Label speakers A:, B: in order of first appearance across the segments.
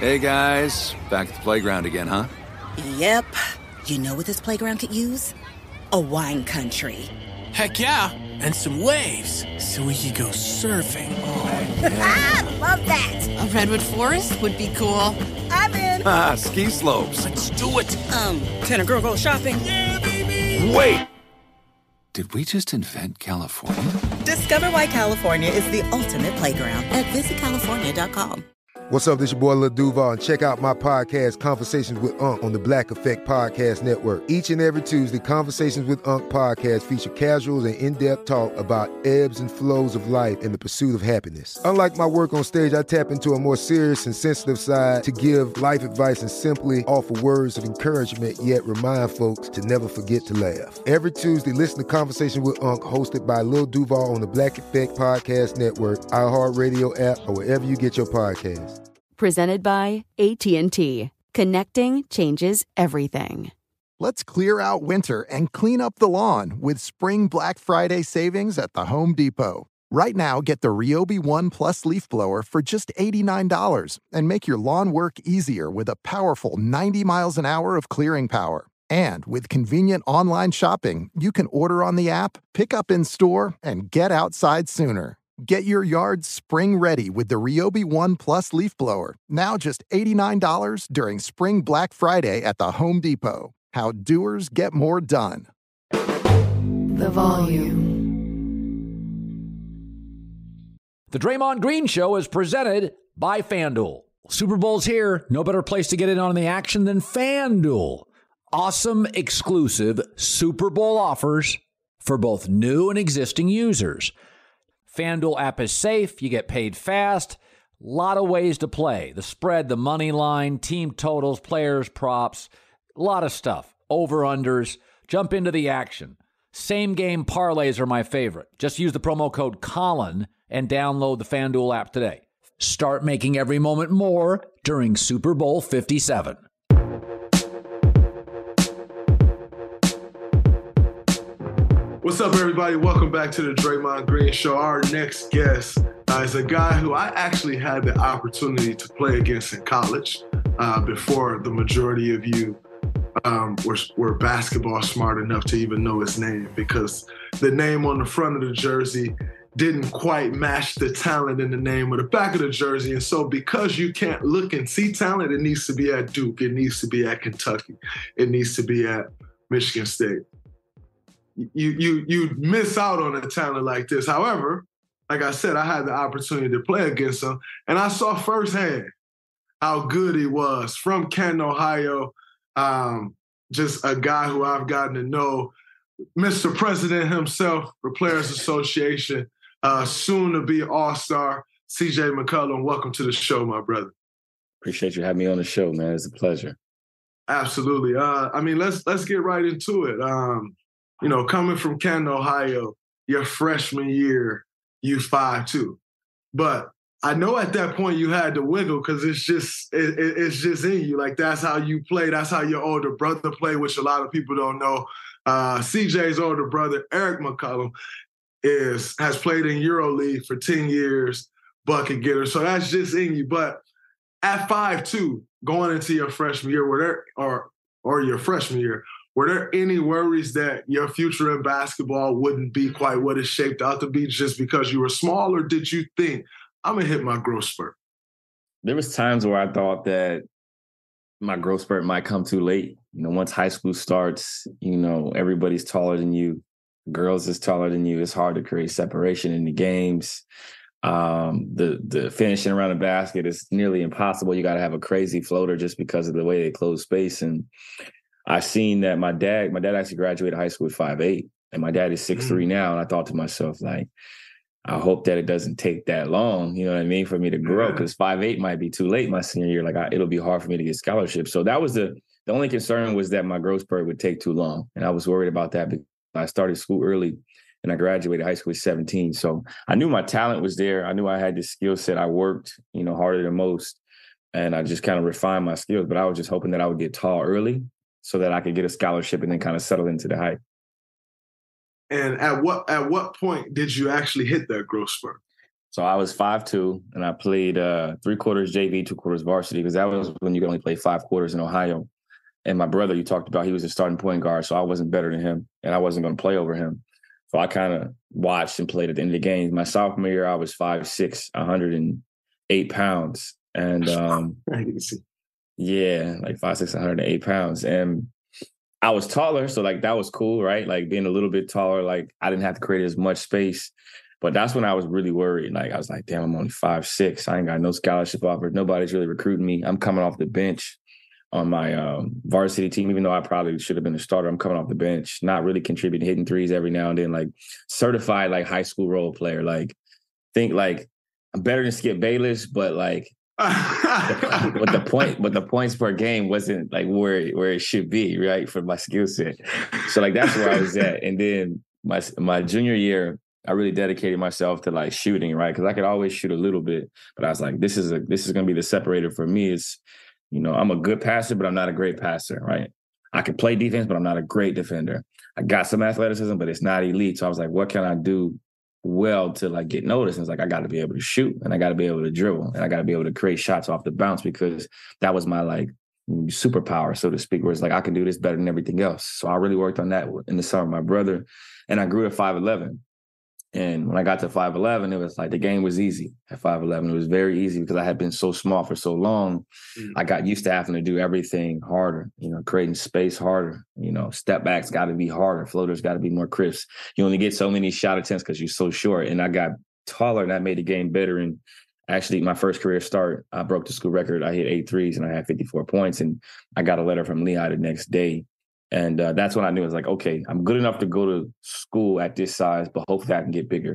A: Hey, guys. Back at the playground again, huh?
B: Yep. You know what this playground could use? A wine country.
C: Heck yeah. And some waves so we could go surfing.
B: Oh, yeah. Love that.
D: A redwood forest would be cool.
B: I'm in.
A: Ski slopes.
C: Let's do it.
B: Can a girl go shopping?
C: Yeah, baby.
A: Wait! Did we just invent California?
B: Discover why California is the ultimate playground at visitcalifornia.com.
E: What's up, this your boy Lil Duval, and check out my podcast, Conversations with Unc, on the Black Effect Podcast Network. Each and every Tuesday, Conversations with Unc podcast feature casuals and in-depth talk about ebbs and flows of life and the pursuit of happiness. Unlike my work on stage, I tap into a more serious and sensitive side to give life advice and simply offer words of encouragement, yet remind folks to never forget to laugh. Every Tuesday, listen to Conversation with Unc, hosted by Lil Duval on the Black Effect Podcast Network, iHeartRadio app, or wherever you get your podcasts.
F: Presented by AT&T. Connecting changes everything.
G: Let's clear out winter and clean up the lawn with Spring Black Friday savings at the Home Depot. Right now, get the Ryobi One Plus leaf blower for just $89 and make your lawn work easier with a powerful 90 miles an hour of clearing power. And with convenient online shopping, you can order on the app, pick up in store, and get outside sooner. Get your yard spring ready with the Ryobi One Plus leaf blower. Now just $89 during Spring Black Friday at the Home Depot. How doers get more done.
H: The Volume.
I: The Draymond Green Show is presented by FanDuel. Super Bowl's here. No better place to get in on the action than FanDuel. Awesome exclusive Super Bowl offers for both new and existing users. FanDuel app is safe. You get paid fast. A lot of ways to play. The spread, the money line, team totals, players, props, a lot of stuff. Over-unders. Jump into the action. Same game parlays are my favorite. Just use the promo code Colin and download the FanDuel app today. Start making every moment more during Super Bowl 57.
J: What's up, everybody? Welcome back to the Draymond Green Show. Our next guest is a guy who I actually had the opportunity to play against in college before the majority of you were basketball smart enough to even know his name, because the name on the front of the jersey didn't quite match the talent in the name of the back of the jersey. And so because you can't look and see talent, it needs to be at Duke. It needs to be at Kentucky. It needs to be at Michigan State. You miss out on a talent like this. However, like I said, I had the opportunity to play against him, and I saw firsthand how good he was from Canton, Ohio. Just a guy who I've gotten to know, Mr. President himself, the Players Association, soon to be All-Star, CJ McCollum. Welcome to the show, my brother.
K: Appreciate you having me on the show, man. It's a pleasure.
J: Absolutely. Let's get right into it. Coming from Canton, Ohio, your freshman year, you 5'2". But I know at that point you had to wiggle because it's just in you. Like, that's how you play. That's how your older brother played, which a lot of people don't know. CJ's older brother, Eric McCollum, has played in EuroLeague for 10 years, bucket getter. So that's just in you. But at 5'2", going into your freshman year, were there any worries that your future in basketball wouldn't be quite what it shaped out to be just because you were small, or did you think, I'm going to hit my growth spurt?
K: There was times where I thought that my growth spurt might come too late. Once high school starts, everybody's taller than you. Girls is taller than you. It's hard to create separation in the games. The finishing around the basket is nearly impossible. You got to have a crazy floater just because of the way they close space. And I've seen that my dad actually graduated high school at 5'8", and my dad is 6'3" now. And I thought to myself, like, I hope that it doesn't take that long, you know what I mean, for me to grow, because 5'8" might be too late my senior year. Like, it'll be hard for me to get scholarships. So that was the only concern, was that my growth spurt would take too long. And I was worried about that because I started school early and I graduated high school at 17. So I knew my talent was there. I knew I had the skill set. I worked, harder than most, and I just kind of refined my skills. But I was just hoping that I would get tall early so that I could get a scholarship and then kind of settle into the height.
J: And at what point did you actually hit that growth spurt?
K: So I was 5'2", and I played 3 quarters JV, 2 quarters varsity, because that was when you could only play 5 quarters in Ohio. And my brother, you talked about, he was a starting point guard, so I wasn't better than him, and I wasn't going to play over him. So I kind of watched and played at the end of the games. My sophomore year, I was 5'6", 108 pounds. And yeah, like 5'6", 108 pounds. And I was taller, so like that was cool, right? Like being a little bit taller, like I didn't have to create as much space. But that's when I was really worried. Like I was like, damn, I'm only 5'6". I ain't got no scholarship offers. Nobody's really recruiting me. I'm coming off the bench on my varsity team, even though I probably should have been a starter. I'm coming off the bench, not really contributing, hitting threes every now and then, like certified like high school role player. Like think like I'm better than Skip Bayless, but like but the points per game wasn't like where it should be, right, for my skill set. So like that's where I was at. And then my junior year, I really dedicated myself to like shooting, right? Because I could always shoot a little bit, but I was like, this is going to be the separator for me. Is, you know, I'm a good passer, but I'm not a great passer, right? I can play defense, but I'm not a great defender. I got some athleticism, but it's not elite. So I was like, what can I do well to like get noticed? And it's like, I got to be able to shoot, and I got to be able to dribble, and I got to be able to create shots off the bounce, because that was my like superpower, so to speak, where it's like, I can do this better than everything else. So I really worked on that in the summer, my brother, and I grew to 5'11". And when I got to 5'11", it was like the game was easy at 5'11". It was very easy because I had been so small for so long. I got used to having to do everything harder, you know, creating space harder. You know, step backs got to be harder. Floaters got to be more crisp. You only get so many shot attempts because you're so short. And I got taller, and that made the game better. And actually, my first career start, I broke the school record. I hit 8 threes, and I had 54 points. And I got a letter from Lehigh the next day. And that's when I knew, it was like, okay, I'm good enough to go to school at this size, but hopefully I can get bigger.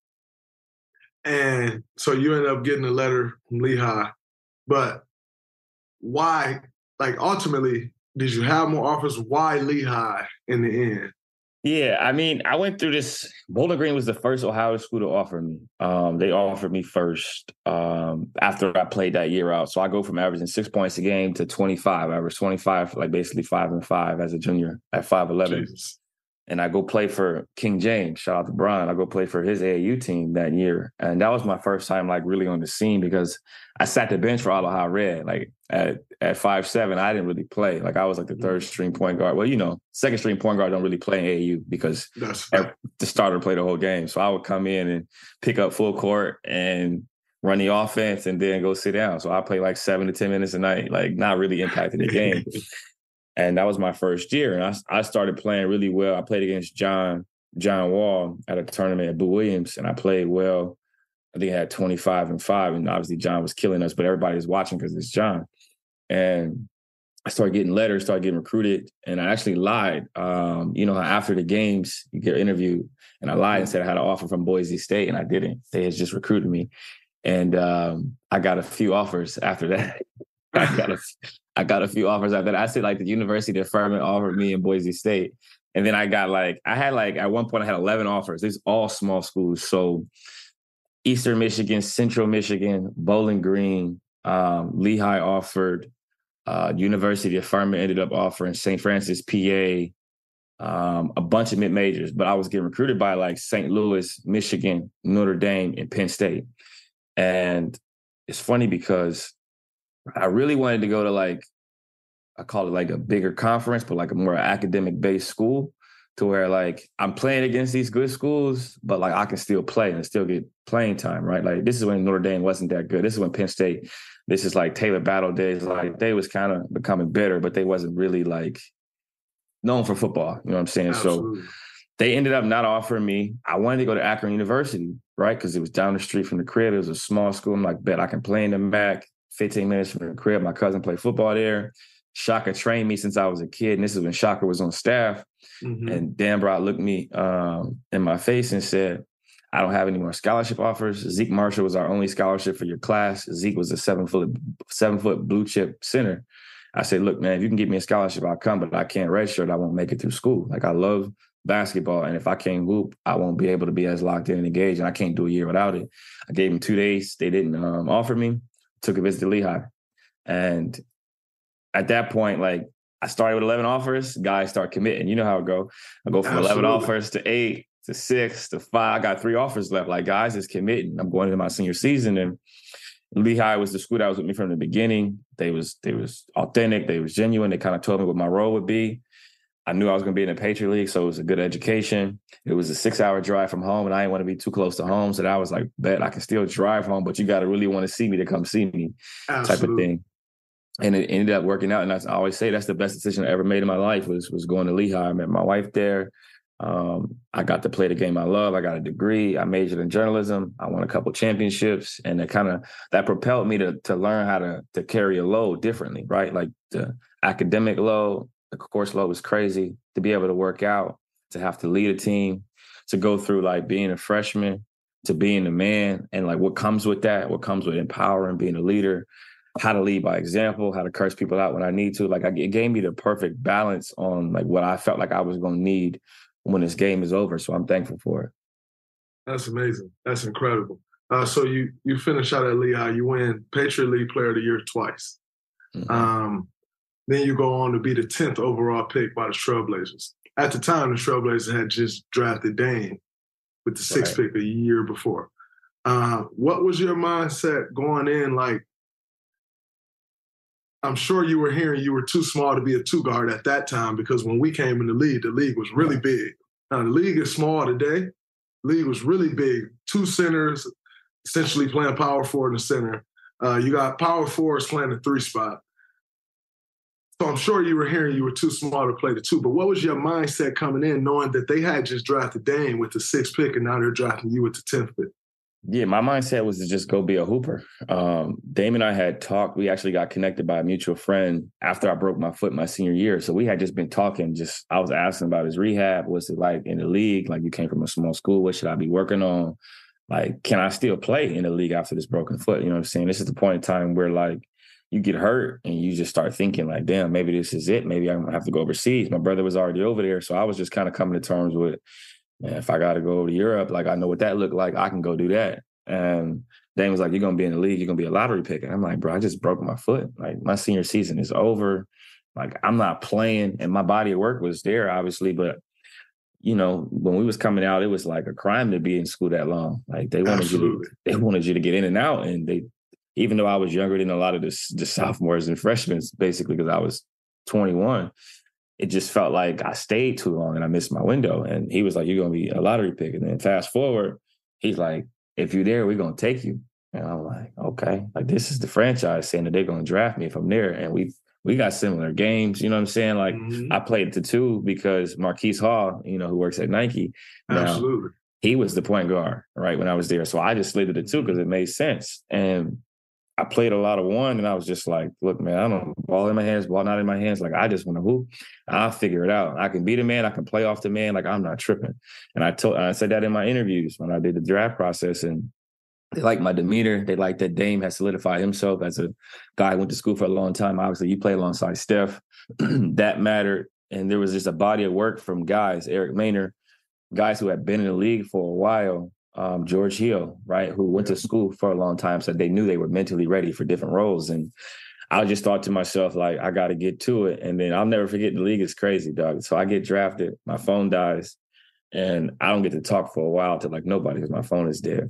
J: And so you ended up getting a letter from Lehigh. But why, like ultimately, did you have more offers? Why Lehigh in the end?
K: Yeah, I mean, I went through this. Bowling Green was the first Ohio school to offer me. They offered me first after I played that year out. So I go from averaging 6 points a game to 25. I averaged 25, like basically 5 and 5 as a junior at 5'11". Jesus. And I go play for King James. Shout out to Brian. I go play for his AAU team that year. And that was my first time like really on the scene, because I sat the bench for Ohio Red. Like at 5'7", I didn't really play. Like I was like the third string point guard. Well, you know, second string point guard don't really play in AAU because the starter played the whole game. So I would come in and pick up full court and run the offense and then go sit down. So I played like 7 to 10 minutes a night, like not really impacting the game. And that was my first year. And I started playing really well. I played against John Wall at a tournament at Boo Williams, and I played well. I think I had 25 and 5. And obviously John was killing us, but everybody was watching because it's John. And I started getting letters, started getting recruited. And I actually lied. You know, after the games, you get interviewed. And I lied and said I had an offer from Boise State, and I didn't. They had just recruited me. And I got a few offers after that. I got a few offers after that. I said like the University of Furman offered me in Boise State. And then I got at one point I had 11 offers. These all small schools. So Eastern Michigan, Central Michigan, Bowling Green, Lehigh offered, University of Furman ended up offering, St. Francis, PA, a bunch of mid-majors. But I was getting recruited by like St. Louis, Michigan, Notre Dame, and Penn State. And it's funny because I really wanted to go to like, I call it like a bigger conference, but like a more academic-based school, to where like I'm playing against these good schools, but like I can still play and still get playing time, right? Like this is when Notre Dame wasn't that good. This is when Penn State, this is like Taylor Battle days. Like they was kind of becoming better, but they wasn't really like known for football. You know what I'm saying? Absolutely. So they ended up not offering me. I wanted to go to Akron University, right? Because it was down the street from the crib. It was a small school. I'm like, bet I can play in the MAC, 15 minutes from the crib. My cousin played football there. Shaka trained me since I was a kid. And this is when Shaka was on staff. Mm-hmm. And Dan Brock looked me in my face and said, I don't have any more scholarship offers. Zeke Marshall was our only scholarship for your class. Zeke was a 7 foot blue chip center. I said, look, man, if you can get me a scholarship, I'll come, but I can't redshirt. I won't make it through school. Like I love basketball. And if I can't hoop, I won't be able to be as locked in and engaged. And I can't do a year without it. I gave them 2 days. They didn't offer me. Took a visit to Lehigh. And at that point, like I started with 11 offers, guys start committing. You know how it go. I go from 11 offers to 8 to 6 to 5. I got 3 offers left. Like, guys, just committing. I'm going into my senior season, and Lehigh was the school that was with me from the beginning. They was authentic. They was genuine. They kind of told me what my role would be. I knew I was going to be in the Patriot League, so it was a good education. It was a 6-hour drive from home, and I didn't want to be too close to home. So that I was like, bet I can still drive home, but you got to really want to see me to come see me. Absolutely. Type of thing. And it ended up working out. And I always say that's the best decision I ever made in my life was going to Lehigh. I met my wife there. I got to play the game I love. I got a degree. I majored in journalism. I won a couple championships, and that propelled me to learn how to carry a load differently, right? Like the academic load, the course load was crazy. To be able to work out, to have to lead a team, to go through like being a freshman to being a man, and like what comes with that, what comes with empowering, being a leader, how to lead by example, how to curse people out when I need to. Like it gave me the perfect balance on like what I felt like I was going to need when this game is over. So I'm thankful for it.
J: That's amazing. That's incredible. So you finish out at Lehigh, you win Patriot League Player of the Year twice. Mm-hmm. Then you go on to be the 10th overall pick by the Trailblazers. At the time, the Trailblazers had just drafted Dame with the 6th pick a year before. What was your mindset going in? Like, I'm sure you were hearing you were too small to be a 2-guard at that time, because when we came in the league was really big. Now, the league is small today. The league was really big. 2 centers essentially playing power forward in the center. You got power forwards playing the 3 spot. So I'm sure you were hearing you were too small to play the 2. But what was your mindset coming in knowing that they had just drafted Dame with the 6th pick and now they're drafting you with the 10th pick?
K: Yeah, my mindset was to just go be a hooper. Dame and I had talked. We actually got connected by a mutual friend after I broke my foot my senior year. So we had just been talking. I was asking about his rehab. What's it like in the league? Like, you came from a small school. What should I be working on? Like, can I still play in the league after this broken foot? You know what I'm saying? This is the point in time where, like, you get hurt and you just start thinking, like, damn, maybe this is it. Maybe I'm going to have to go overseas. My brother was already over there. So I was just kind of coming to terms with, man, if I got to go over to Europe, like, I know what that looked like. I can go do that. And Dame was like, you're going to be in the league. You're going to be a lottery pick. And I'm like, bro, I just broke my foot. Like, my senior season is over. Like, I'm not playing. And my body of work was there, obviously. But, you know, when we was coming out, it was like a crime to be in school that long. Like, they wanted you to get in and out. And even though I was younger than a lot of the sophomores and freshmen, basically, because I was 21, it just felt like I stayed too long and I missed my window. And he was like, you're going to be a lottery pick. And then fast forward, he's like, if you're there, we're going to take you. And I'm like, okay. Like, this is the franchise saying that they're going to draft me if I'm there. And we got similar games. You know what I'm saying? Like, I played the 2 because Marquise Hall, you know, who works at Nike.
J: Absolutely.
K: He was the point guard, right, when I was there. So I just slid to the 2 because it made sense. And I played a lot of 1, and I was just like, look, man, I don't ball in my hands, ball not in my hands. Like, I just want to hoop. I'll figure it out. I can be the man. I can play off the man. Like, I'm not tripping. And I said that in my interviews when I did the draft process, and they like my demeanor. They like that Dame has solidified himself as a guy who went to school for a long time. Obviously, you play alongside Steph. That mattered. And there was just a body of work from guys, Eric Maynard, guys who had been in the league for a while. George Hill, right, who went to school for a long time, so they knew they were mentally ready for different roles. And I just thought to myself, like, I got to get to it. And then I'll never forget, the league is crazy, dog. So I get drafted, my phone dies, and I don't get to talk for a while to, like, nobody because my phone is dead.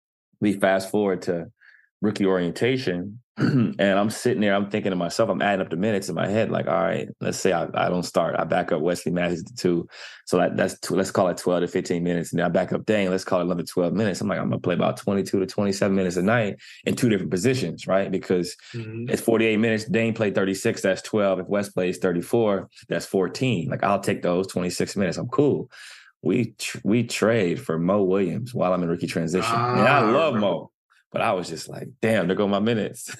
K: We fast forward to rookie orientation, and I'm sitting there, I'm thinking to myself, I'm adding up the minutes in my head, like, all right, let's say I don't start. I back up Wesley Matthews to 2. So let's call it 12 to 15 minutes. And then I back up Dane, let's call it another 12 minutes. I'm like, I'm going to play about 22 to 27 minutes a night in 2 different positions, right? Because it's 48 minutes. Dane played 36, that's 12. If Wes plays 34, that's 14. Like, I'll take those 26 minutes. I'm cool. We trade for Mo Williams while I'm in rookie transition. And I love Mo. But I was just like, damn, there go my minutes.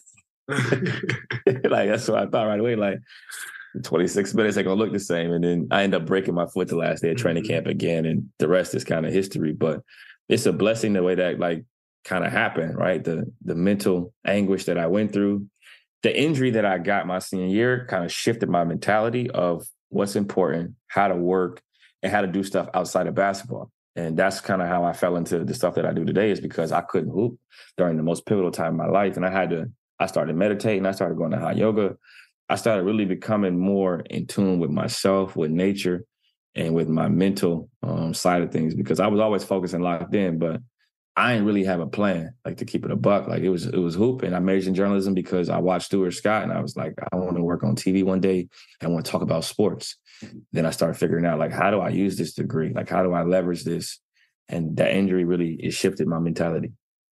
K: Like, that's what I thought right away. Like, 26 minutes ain't going to look the same. And then I end up breaking my foot the last day of training camp again. And the rest is kind of history. But it's a blessing the way that, like, kind of happened, right? The mental anguish that I went through. The injury that I got my senior year kind of shifted my mentality of what's important, how to work, and how to do stuff outside of basketball. And that's kind of how I fell into the stuff that I do today, is because I couldn't hoop during the most pivotal time of my life. And I started meditating. I started going to hot yoga. I started really becoming more in tune with myself, with nature. and with my mental side of things, because I was always focused and locked in, but I didn't really have a plan, like, to keep it a buck. Like, it was hoop. And I majored in journalism because I watched Stuart Scott, and I was like, I want to work on TV one day. I want to talk about sports. Then I started figuring out, like, how do I use this degree? Like, how do I leverage this? And that injury it shifted my mentality.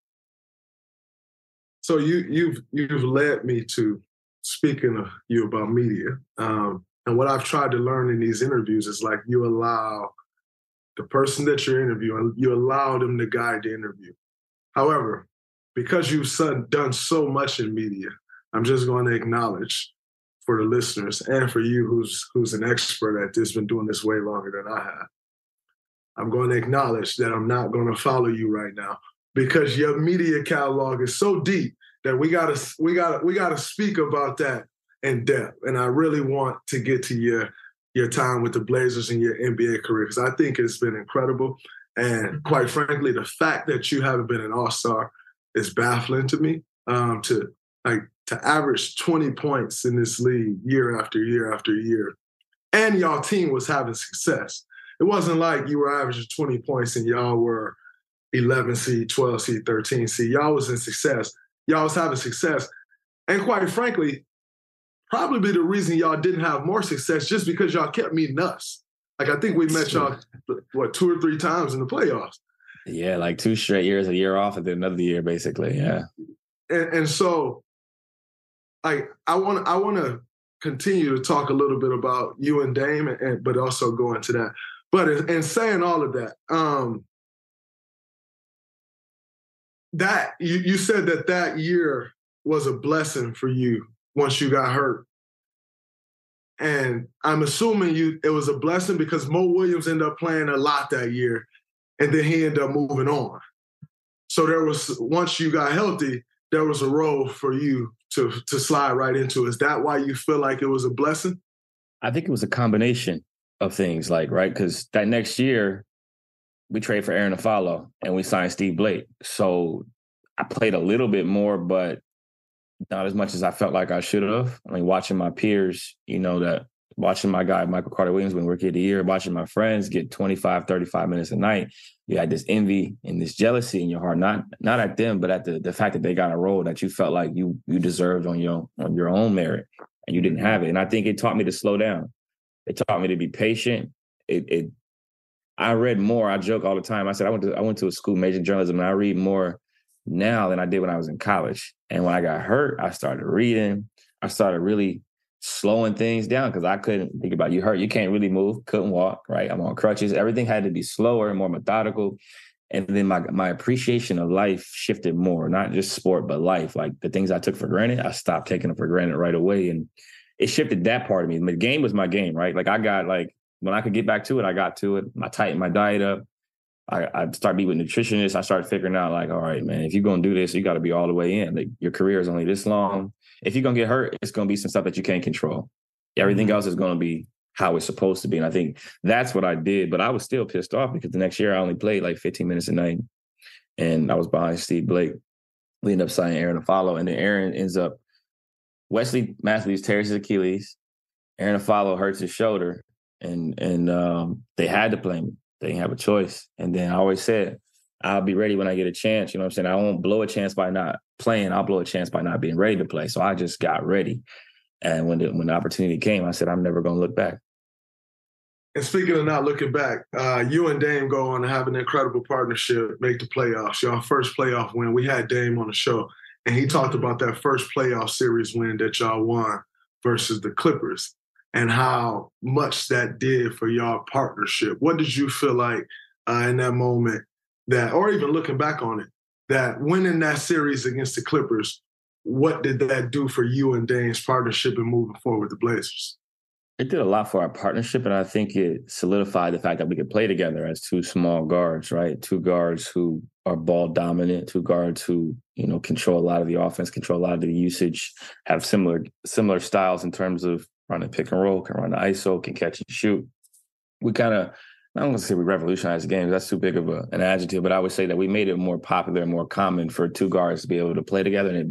J: So you've led me to speaking to you about media. And what I've tried to learn in these interviews is, like, you allow the person that you're interviewing, you allow them to guide the interview. However, because you've done so much in media, I'm just going to acknowledge for the listeners and for you who's an expert at this, been doing this way longer than I have. I'm going to acknowledge that I'm not going to follow you right now because your media catalog is so deep that we gotta speak about that in depth. And I really want to get to your time with the Blazers and your NBA career, because I think it's been incredible. And quite frankly, the fact that you haven't been an all-star is baffling to me. To average 20 points in this league year after year after year, and y'all team was having success. It wasn't like you were averaging 20 points and y'all were 11 seed, 12 seed, 13 seed. Y'all was in success. Y'all was having success. And quite frankly, probably the reason y'all didn't have more success just because y'all kept meeting us. Like, I think we met y'all, 2 or 3 times in the playoffs.
K: Yeah, like 2 straight years, a year off and then another year, basically, yeah.
J: And so, like, I want to continue to talk a little bit about you and Dame, but also go into that. But in saying all of that, that you said that year was a blessing for you once you got hurt. And I'm assuming it was a blessing because Mo Williams ended up playing a lot that year, and then he ended up moving on. So once you got healthy, there was a role for you to slide right into. Is that why you feel like it was a blessing?
K: I think it was a combination of things, like, right? Because that next year, we traded for Aaron Afalo and we signed Steve Blake. So I played a little bit more, but not as much as I felt like I should have. I mean, watching my peers, watching my guy, Michael Carter-Williams, win Rookie of the Year, watching my friends get 25, 35 minutes a night, you had this envy and this jealousy in your heart, not at them, but at the fact that they got a role that you felt like you deserved on your own merit, and you didn't have it. And I think it taught me to slow down. It taught me to be patient. I read more. I joke all the time. I said I went to a school majoring in journalism, and I read more now than I did when I was in college. And when I got hurt, I started reading. I started really slowing things down because I couldn't think about you hurt. You can't really move, couldn't walk, right? I'm on crutches. Everything had to be slower and more methodical. And then my appreciation of life shifted more, not just sport, but life. Like, the things I took for granted, I stopped taking them for granted right away. And it shifted that part of me. The game was my game, right? Like, when I could get back to it, I got to it. I tightened my diet up. I started meeting with nutritionists. I started figuring out, like, all right, man, if you're going to do this, you got to be all the way in. Like, your career is only this long. If you're going to get hurt, it's going to be some stuff that you can't control. Everything else is going to be how it's supposed to be. And I think that's what I did. But I was still pissed off because the next year I only played like 15 minutes a night. And I was behind Steve Blake. We ended up signing Aaron Afalo. And then Aaron ends up, Wesley Matthews tears his Achilles. Aaron Afalo hurts his shoulder. And they had to play me. They didn't have a choice. And then I always said, I'll be ready when I get a chance. You know what I'm saying? I won't blow a chance by not playing. I'll blow a chance by not being ready to play. So I just got ready. And when the opportunity came, I said, I'm never going to look back.
J: And speaking of not looking back, you and Dame go on to have an incredible partnership, make the playoffs. Your first playoff win. We had Dame on the show, and he talked about that first playoff series win that y'all won versus the Clippers and how much that did for y'all partnership. What did you feel like in that moment, that, or even looking back on it, that winning that series against the Clippers, what did that do for you and Dame's partnership and moving forward with the Blazers?
K: It did a lot for our partnership, and I think it solidified the fact that we could play together as two small guards, right? Two guards who are ball dominant, two guards who, control a lot of the offense, control a lot of the usage, have similar styles in terms of running pick and roll, can run the ISO, can catch and shoot. We kind of, I don't want to say we revolutionized the game. That's too big of an adjective, but I would say that we made it more popular and more common for two guards to be able to play together and it'd be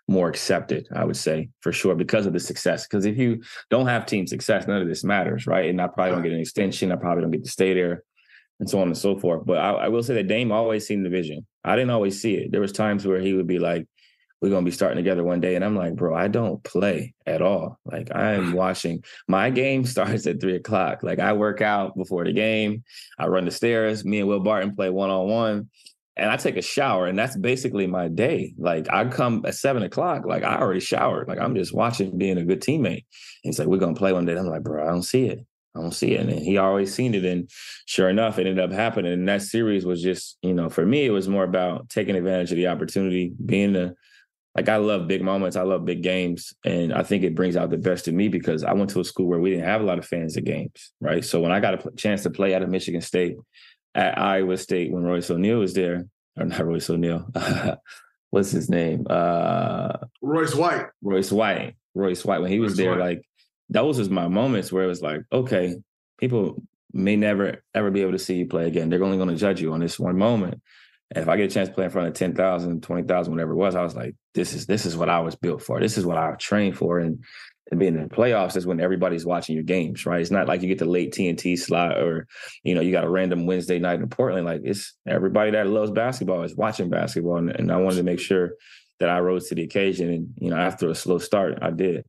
K: more accepted, I would say, for sure, because of the success. Because if you don't have team success, none of this matters, right? And I probably don't get an extension. I probably don't get to stay there, and so on and so forth. But I will say that Dame always seen the vision. I didn't always see it. There was times where he would be like, we're going to be starting together one day. And I'm like, bro, I don't play at all. Like, I am watching. My game starts at 3:00. Like, I work out before the game. I run the stairs. Me and Will Barton play one-on-one. And I take a shower, and that's basically my day. Like, I come at 7:00. Like, I already showered. Like, I'm just watching, being a good teammate. And he's like, we're going to play one day. I'm like, bro, I don't see it. And he always seen it. And sure enough, it ended up happening. And that series was just, for me, it was more about taking advantage of the opportunity, like, I love big moments. I love big games. And I think it brings out the best in me because I went to a school where we didn't have a lot of fans at games, right? So when I got a chance to play at Michigan State, at Iowa State, when Royce O'Neal was there, or not Royce O'Neal, what's his name?
J: Royce White.
K: When he was there, like, those was my moments where it was like, okay, people may never, ever be able to see you play again. They're only going to judge you on this one moment. And if I get a chance to play in front of 10,000, 20,000, whatever it was, I was like, this is what I was built for. This is what I trained for. And being in the playoffs is when everybody's watching your games, right? It's not like you get the late TNT slot or, you got a random Wednesday night in Portland. Like, it's everybody that loves basketball is watching basketball. And I wanted to make sure that I rose to the occasion. And, after a slow start, I did.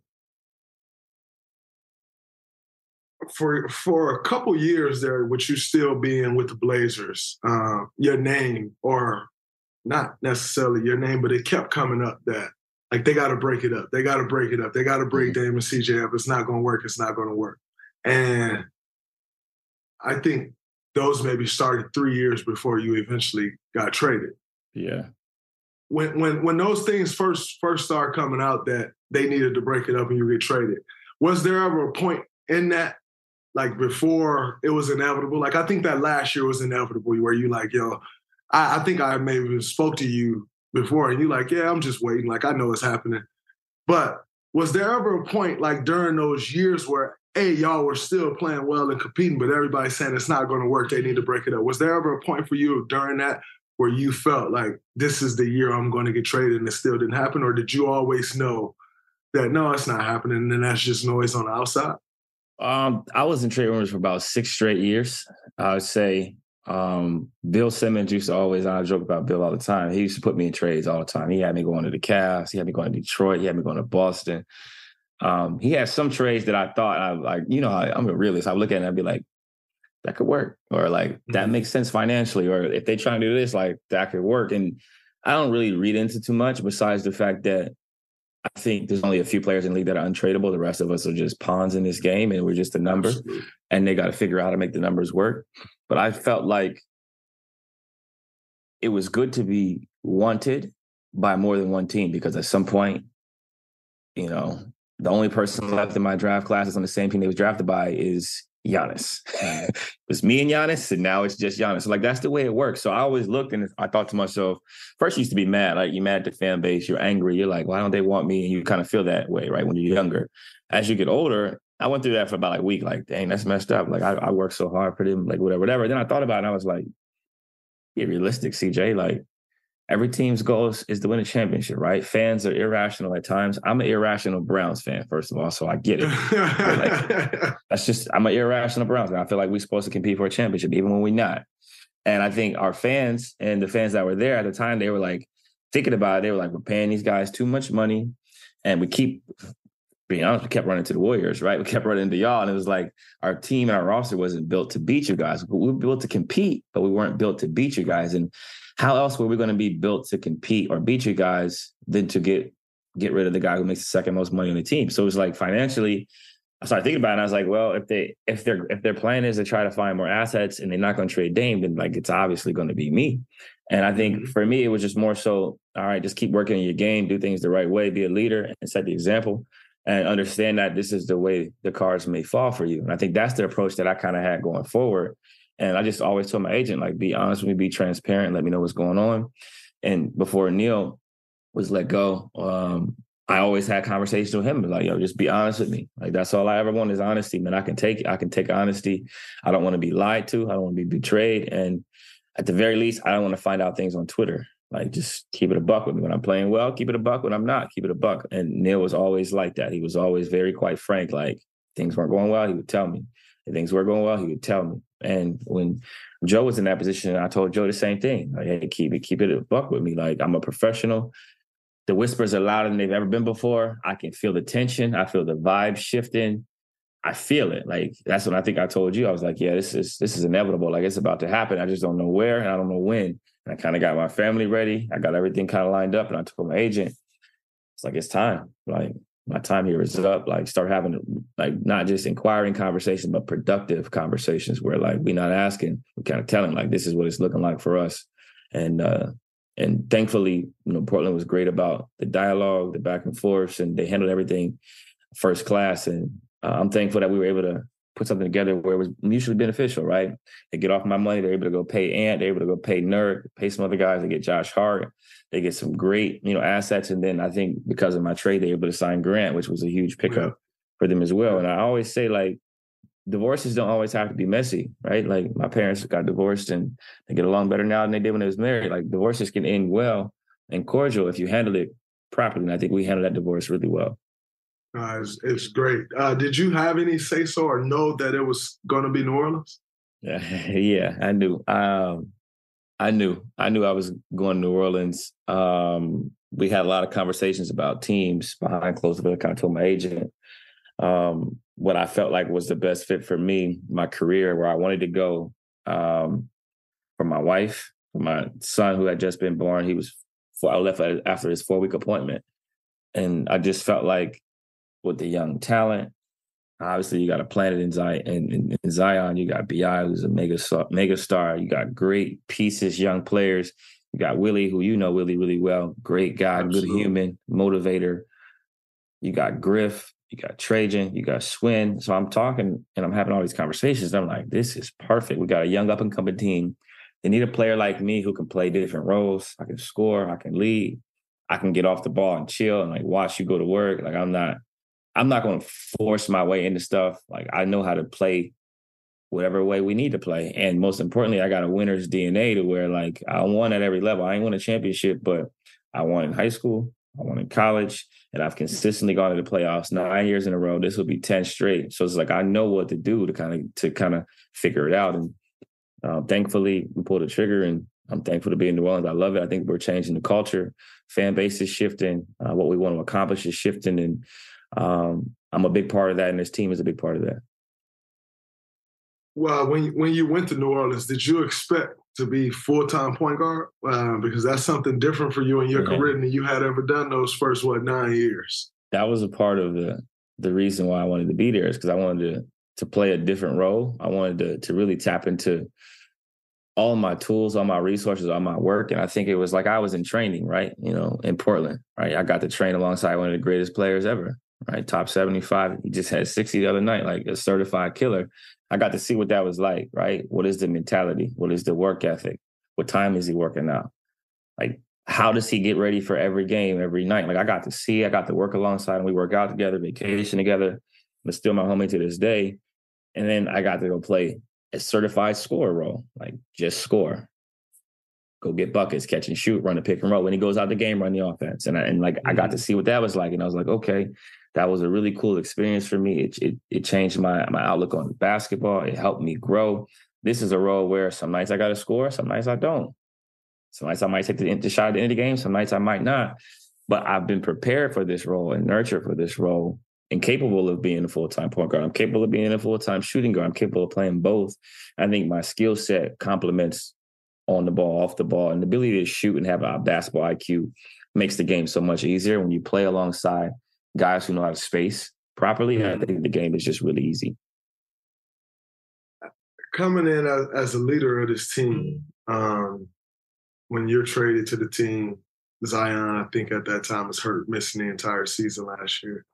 J: For a couple years there, with you still being with the Blazers, your name, or not necessarily your name, but it kept coming up that, like, they got to break it up. They got to break it up. They got to break Dame and CJ up. It's not going to work. It's not going to work. And I think those maybe started 3 years before you eventually got traded.
K: Yeah.
J: When those things first started coming out that they needed to break it up and you get traded, was there ever a point in that, like, before it was inevitable? Like, I think that last year was inevitable where you like, yo, I think I maybe spoke to you before and you like, yeah, I'm just waiting. Like, I know it's happening. But was there ever a point, like, during those years where, hey, y'all were still playing well and competing, but everybody's saying it's not going to work, they need to break it up? Was there ever a point for you during that where you felt like, this is the year I'm going to get traded, and it still didn't happen? Or did you always know that, no, it's not happening, and then that's just noise on the outside?
K: I was in trade rumors for about 6 straight years. I would say Bill Simmons used to always, I joke about Bill all the time, he used to put me in trades all the time. He had me going to the Cavs. He had me going to Detroit. He had me going to Boston. He had some trades that I thought, I'm a realist. I would look at it and I'd be like, that could work. Or like, that makes sense financially. Or if they try to do this, like, that could work. And I don't really read into too much besides the fact that I think there's only a few players in the league that are untradeable. The rest of us are just pawns in this game, and we're just a number. Absolutely. And they got to figure out how to make the numbers work. But I felt like it was good to be wanted by more than one team, because at some point, the only person left in my draft class that's on the same team they was drafted by is Giannis. It was me and Giannis, and now it's just Giannis. So, like, that's the way it works. So I always looked and I thought to myself, first you used to be mad. Like, you're mad at the fan base. You're angry. You're like, why don't they want me? And you kind of feel that way, right, when you're younger. As you get older, I went through that for about a week. Like, dang, that's messed up. Like, I worked so hard for them, like, whatever. Then I thought about it and I was like, be realistic, CJ. Like, every team's goal is to win a championship, right? Fans are irrational at times. I'm an irrational Browns fan, first of all, so I get it. I'm an irrational Browns fan. I feel like we're supposed to compete for a championship, even when we're not. And I think our fans and the fans that were there at the time, they were like, thinking about it, they were like, we're paying these guys too much money. And we kept running to the Warriors, right? We kept running into y'all. And it was like, our team and our roster wasn't built to beat you guys. We were built to compete, but we weren't built to beat you guys. And how else were we going to be built to compete or beat you guys than to get rid of the guy who makes the second most money on the team? So it was like, financially, I started thinking about it, and I was like, well, if their plan is to try to find more assets and they're not going to trade Dame, then, like, it's obviously going to be me. And I think for me, it was just more so, all right, just keep working on your game, do things the right way, be a leader and set the example, and understand that this is the way the cards may fall for you. And I think that's the approach that I kind of had going forward. And I just always told my agent, like, be honest with me, be transparent, let me know what's going on. And before Neil was let go, I always had conversations with him, like, yo, just be honest with me. Like, that's all I ever want is honesty, man. I can take honesty. I don't want to be lied to. I don't want to be betrayed. And at the very least, I don't want to find out things on Twitter. Like, just keep it a buck with me. When I'm playing well, keep it a buck. When I'm not, keep it a buck. And Neil was always like that. He was always very quite frank. Like, things weren't going well, he would tell me. If things were going well, he would tell me. And when Joe was in that position, I told Joe the same thing. Like, hey, keep it a buck with me. Like, I'm a professional. The whispers are louder than they've ever been before. I can feel the tension. I feel the vibe shifting. I feel it. Like, that's when I think I told you, I was like, yeah, this is inevitable. Like, it's about to happen. I just don't know where and I don't know when. And I kind of got my family ready. I got everything kind of lined up, and I told my agent, it's like, it's time. Like, my time here is up. Like, start having, like, not just inquiring conversations, but productive conversations where, like, we're not asking, we're kind of telling, like, this is what it's looking like for us. And thankfully, Portland was great about the dialogue, the back and forth, and they handled everything first class. And I'm thankful that we were able to put something together where it was mutually beneficial, right? They get off my money. They're able to go pay Ant. They're able to go pay Nerd, pay some other guys. They get Josh Hart. They get some great, assets. And then I think because of my trade, they're able to sign Grant, which was a huge pickup for them as well. And I always say, like, divorces don't always have to be messy, right? Like, my parents got divorced and they get along better now than they did when they was married. Like, divorces can end well and cordial if you handle it properly. And I think we handled that divorce really well.
J: It's great. Did you have any say-so or know that it was going to be New Orleans?
K: Yeah, I knew. I knew I was going to New Orleans. We had a lot of conversations about teams behind closed doors. I kind of told my agent what I felt like was the best fit for me, my career, where I wanted to go. For my wife, for my son who had just been born, I left after his 4-week appointment. And I just felt like, with the young talent, obviously you got a planet in Zion. You got B.I., who's a mega star. You got great pieces, young players. You got Willie, who you know Willie really well. Great guy, Absolutely. Good human, motivator. You got Griff. You got Trajan. You got Swin. So I'm talking and I'm having all these conversations. I'm like, this is perfect. We got a young up-and-coming team. They need a player like me who can play different roles. I can score. I can lead. I can get off the ball and chill and, like, watch you go to work. Like, I'm not going to force my way into stuff. Like, I know how to play whatever way we need to play. And most importantly, I got a winner's DNA to where, like, I won at every level. I ain't won a championship, but I won in high school. I won in college, and I've consistently gone to the playoffs 9 years in a row. This will be 10 straight. So it's like, I know what to do to kind of figure it out. And thankfully we pulled the trigger, and I'm thankful to be in New Orleans. I love it. I think we're changing the culture. Fan base is shifting. What we want to accomplish is shifting. And I'm a big part of that, and this team is a big part of that.
J: Well, when you went to New Orleans, did you expect to be full-time point guard? Because that's something different for you in your career than you had ever done those first, 9 years? That was a part of the reason why I wanted to be there, is because I wanted to play a different role. I wanted to really tap into all my tools, all my resources, all my work. And I think it was like I was in training, right? In Portland, right? I got to train alongside one of the greatest players ever. Right, top 75. He just had 60 the other night, like a certified killer. I got to see what that was like, right? What is the mentality? What is the work ethic? What time is he working out? Like, how does he get ready for every game, every night? Like, I got to work alongside him. We work out together, vacation together. But still my homie to this day. And then I got to go play a certified scorer role, like just score. Go get buckets, catch and shoot, run the pick and roll. When he goes out the game, run the offense. And I got to see what that was like. And I was like, okay, that was a really cool experience for me. It changed my outlook on basketball. It helped me grow. This is a role where some nights I got to score, some nights I don't. Some nights I might take the shot at the end of the game, some nights I might not. But I've been prepared for this role and nurtured for this role and capable of being a full-time point guard. I'm capable of being a full-time shooting guard. I'm capable of playing both. I think my skill set complements on the ball, off the ball, and the ability to shoot and have a basketball IQ makes the game so much easier when you play alongside guys who know how to space properly. I think the game is just really easy. Coming in as a leader of this team, when you're traded to the team, Zion, I think at that time was hurt, missing the entire season last year,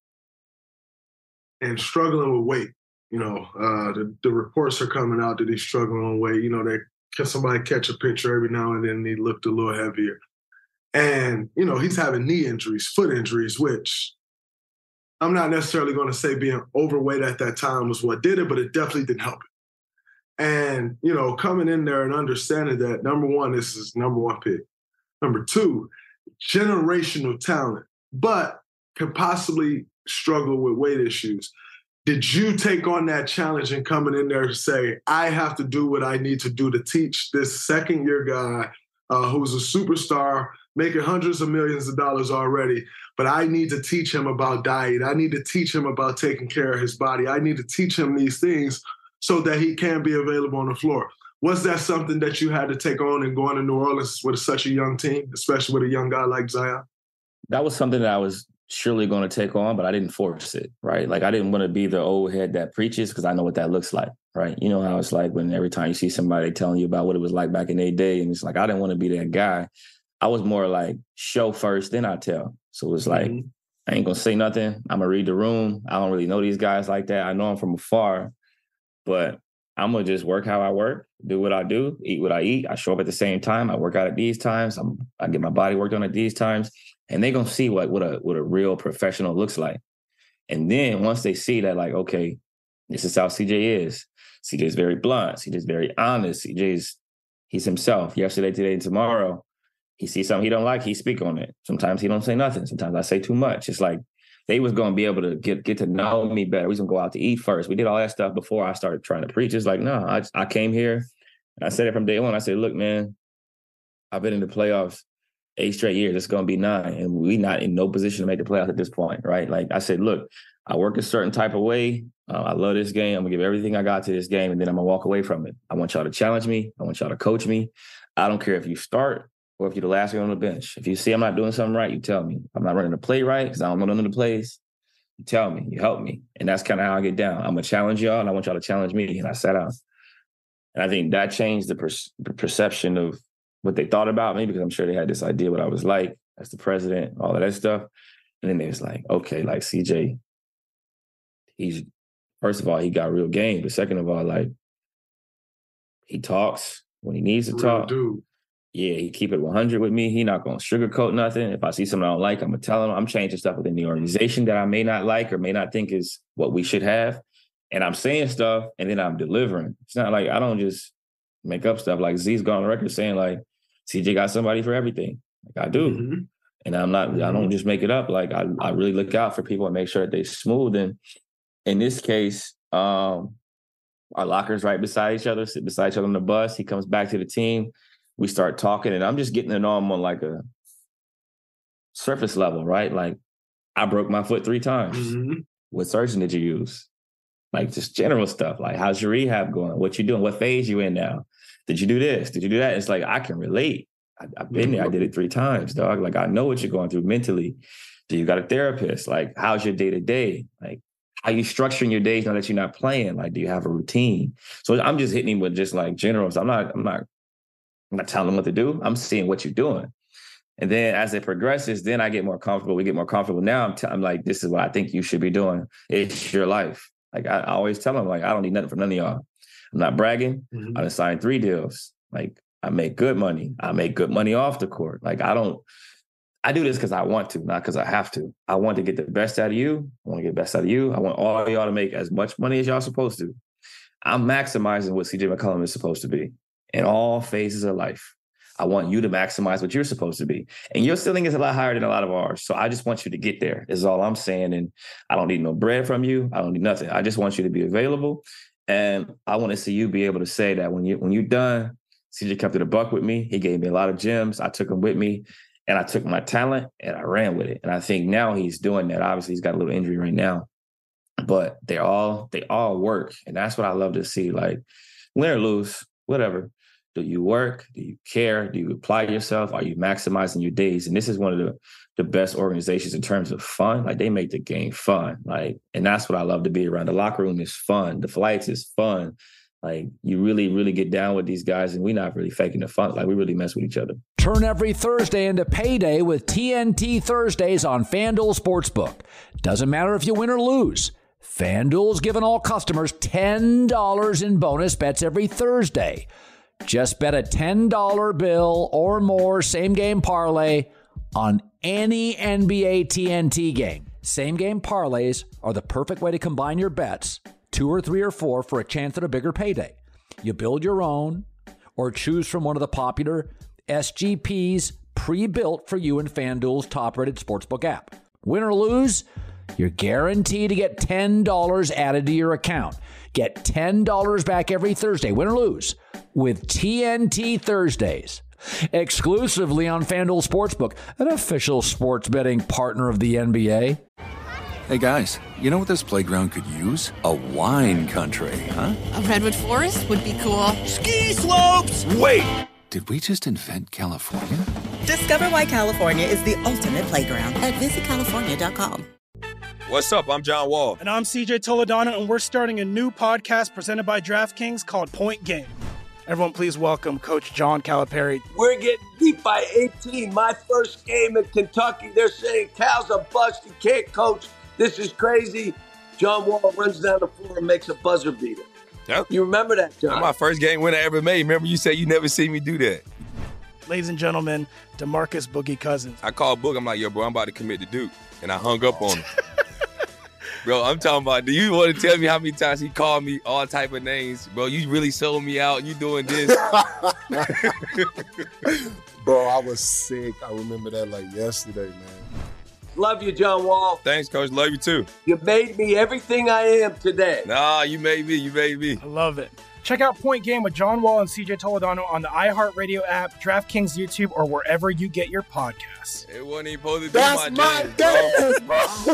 J: and struggling with weight. The reports are coming out that he's struggling with weight. Somebody catch a picture every now and then, he looked a little heavier. And, he's having knee injuries, foot injuries, which I'm not necessarily going to say being overweight at that time was what did it, but it definitely didn't help it. And, coming in there and understanding that, number one, this is number one pick. Number 2, generational talent, but could possibly struggle with weight issues. Did you take on that challenge and coming in there to say, I have to do what I need to do to teach this second-year guy who's a superstar, making hundreds of millions of dollars already, but I need to teach him about diet. I need to teach him about taking care of his body. I need to teach him these things so that he can be available on the floor. Was that something that you had to take on and going to New Orleans with such a young team, especially with a young guy like Zion?
K: That was something that I was surely going to take on, but I didn't force it, right? Like, I didn't want to be the old head that preaches because I know what that looks like, right? You know how it's like when every time you see somebody telling you about what it was like back in their day, and it's like, I didn't want to be that guy. I was more like, show first, then I tell. So it was like, I ain't going to say nothing. I'm going to read the room. I don't really know these guys like that. I know them from afar, but I'm going to just work how I work, do what I do, eat what I eat. I show up at the same time. I work out at these times. I get my body worked on at these times. And they're going to see what a real professional looks like. And then once they see that, like, okay, this is how CJ is. CJ's very blunt. CJ's very honest. He's himself. Yesterday, today, and tomorrow. He sees something he don't like, he speak on it. Sometimes he don't say nothing. Sometimes I say too much. It's like they was going to be able to get to know me better. We was going to go out to eat first. We did all that stuff before I started trying to preach. It's like, no, I came here and I said it from day one. I said, look, man, I've been in the playoffs 8 straight years. It's going to be 9. And we not in no position to make the playoffs at this point, right? Like I said, look, I work a certain type of way. I love this game. I'm going to give everything I got to this game, and then I'm going to walk away from it. I want y'all to challenge me. I want y'all to coach me. I don't care if you start or if you're the last guy on the bench. If you see I'm not doing something right, you tell me. If I'm not running the play right because I don't know none of the plays, you tell me. You help me. And that's kind of how I get down. I'm going to challenge y'all, and I want y'all to challenge me. And I sat out. And I think that changed the perception of what they thought about me, because I'm sure they had this idea what I was like as the president, all of that stuff. And then they was like, okay, like CJ, he's, first of all, he got real game. But second of all, like, he talks when he needs to talk.
J: Dude.
K: Yeah, he keep it 100 with me. He not going to sugarcoat nothing. If I see something I don't like, I'm going to tell him. I'm changing stuff within the organization that I may not like or may not think is what we should have. And I'm saying stuff, and then I'm delivering. It's not like I don't just make up stuff. Like Z's gone on record saying, like, CJ got somebody for everything. Like I do. Mm-hmm. And I don't just make it up. Like I really look out for people and make sure that they're smooth. And in this case, our lockers right beside each other, sit beside each other on the bus. He comes back to the team. We start talking, and I'm just getting to know him on like a surface level, right? Like, I broke my foot 3 times. Mm-hmm. What surgeon did you use? Like, just general stuff. Like, how's your rehab going? What you doing? What phase you in now? Did you do this? Did you do that? It's like, I can relate. I've been there. I did it 3 times, dog. Like, I know what you're going through mentally. Do you got a therapist? Like, how's your day-to-day? Like, how you structuring your days now that you're not playing? Like, do you have a routine? So I'm just hitting him with just like generals. I'm not telling them what to do. I'm seeing what you're doing. And then as it progresses, then I get more comfortable. We get more comfortable. Now I'm like, this is what I think you should be doing. It's your life. Like, I always tell them, like, I don't need nothing from none of y'all. I'm not bragging. Mm-hmm. I done signed 3 deals. Like, I make good money. I make good money off the court. Like, I do this because I want to, not because I have to. I want to get the best out of you. I want to get the best out of you. I want all of y'all to make as much money as y'all supposed to. I'm maximizing what CJ McCollum is supposed to be in all phases of life. I want you to maximize what you're supposed to be. And your ceiling is a lot higher than a lot of ours. So I just want you to get there is all I'm saying. And I don't need no bread from you. I don't need nothing. I just want you to be available. And I want to see you be able to say that when you're done, CJ kept it a buck with me. He gave me a lot of gems. I took them with me, and I took my talent and I ran with it. And I think now he's doing that. Obviously, he's got a little injury right now, but they all work. And that's what I love to see. Like, win or lose, whatever. Do you work? Do you care? Do you apply yourself? Are you maximizing your days? And this is one of the best organizations in terms of fun. Like, they make the game fun. Like, and that's what I love to be around. The locker room is fun. The flights is fun. Like, you really, really get down with these guys, and we're not really faking the fun. Like, we really mess with each other.
I: Turn every Thursday into payday with TNT Thursdays on FanDuel Sportsbook. Doesn't matter if you win or lose. FanDuel's giving all customers $10 in bonus bets every Thursday. Just bet a $10 bill or more same-game parlay on any NBA TNT game. Same-game parlays are the perfect way to combine your bets, 2 or 3 or 4, for a chance at a bigger payday. You build your own or choose from one of the popular SGPs, pre-built for you in FanDuel's top-rated sportsbook app. Win or lose, you're guaranteed to get $10 added to your account. Get $10 back every Thursday, win or lose, with TNT Thursdays. Exclusively on FanDuel Sportsbook, an official sports betting partner of the NBA.
A: Hey guys, you know what this playground could use? A wine country, huh?
D: A redwood forest would be cool.
C: Ski slopes!
A: Wait! Did we just invent California?
B: Discover why California is the ultimate playground at visitcalifornia.com.
L: What's up? I'm John Wall.
M: And I'm CJ Toledano, and we're starting a new podcast presented by DraftKings called Point Game. Everyone, please welcome Coach John Calipari.
N: We're getting beat by 18. My first game in Kentucky, they're saying Cal's a bust. He can't coach. This is crazy. John Wall runs down the floor and makes a buzzer beater.
L: Yep.
N: You remember that, John?
L: That's my first game winner I ever made. Remember you said you never seen me do that.
M: Ladies and gentlemen, DeMarcus Boogie Cousins.
L: I called Boog. I'm like, yo, bro, I'm about to commit to Duke. And I hung up on him. Bro, I'm talking about, do you want to tell me how many times he called me all type of names? Bro, you really sold me out. You doing this.
O: Bro, I was sick. I remember that like yesterday, man.
N: Love you, John Wall.
L: Thanks, Coach. Love you, too.
N: You made me everything I am today.
L: Nah, you made me. You made me.
M: I love it. Check out Point Game with John Wall and CJ Toledano on the iHeartRadio app, DraftKings YouTube, or wherever you get your podcasts.
L: It wasn't even supposed to be
O: That's my dance, bro.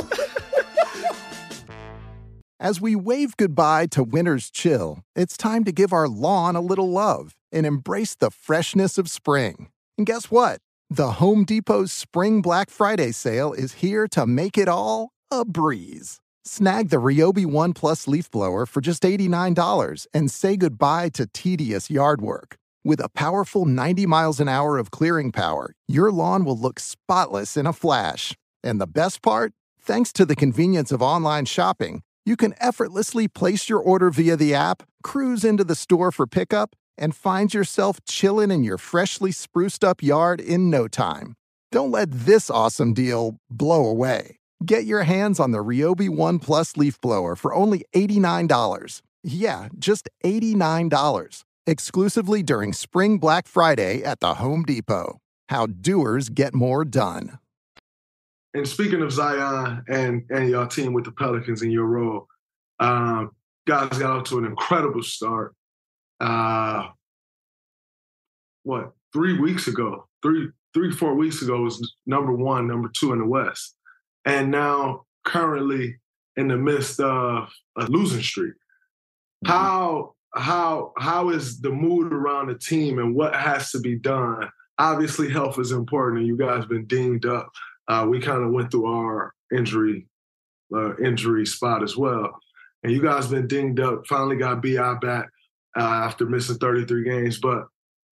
G: As we wave goodbye to winter's chill, it's time to give our lawn a little love and embrace the freshness of spring. And guess what? The Home Depot's Spring Black Friday sale is here to make it all a breeze. Snag the Ryobi One Plus leaf blower for just $89 and say goodbye to tedious yard work. With a powerful 90 miles an hour of clearing power, your lawn will look spotless in a flash. And the best part? Thanks to the convenience of online shopping, you can effortlessly place your order via the app, cruise into the store for pickup, and find yourself chilling in your freshly spruced up yard in no time. Don't let this awesome deal blow away. Get your hands on the Ryobi One Plus leaf blower for only $89. Yeah, just $89. Exclusively during Spring Black Friday at the Home Depot. How doers get more done.
J: And speaking of Zion and your team with the Pelicans in your role, guys got off to an incredible start. 3 weeks ago, 4 weeks ago was number 1, number 2 in the West. And now currently in the midst of a losing streak. How is the mood around the team and what has to be done? Obviously health is important and you guys been dinged up. We kind of went through our injury spot as well. And you guys been dinged up, finally got B.I. back after missing 33 games. But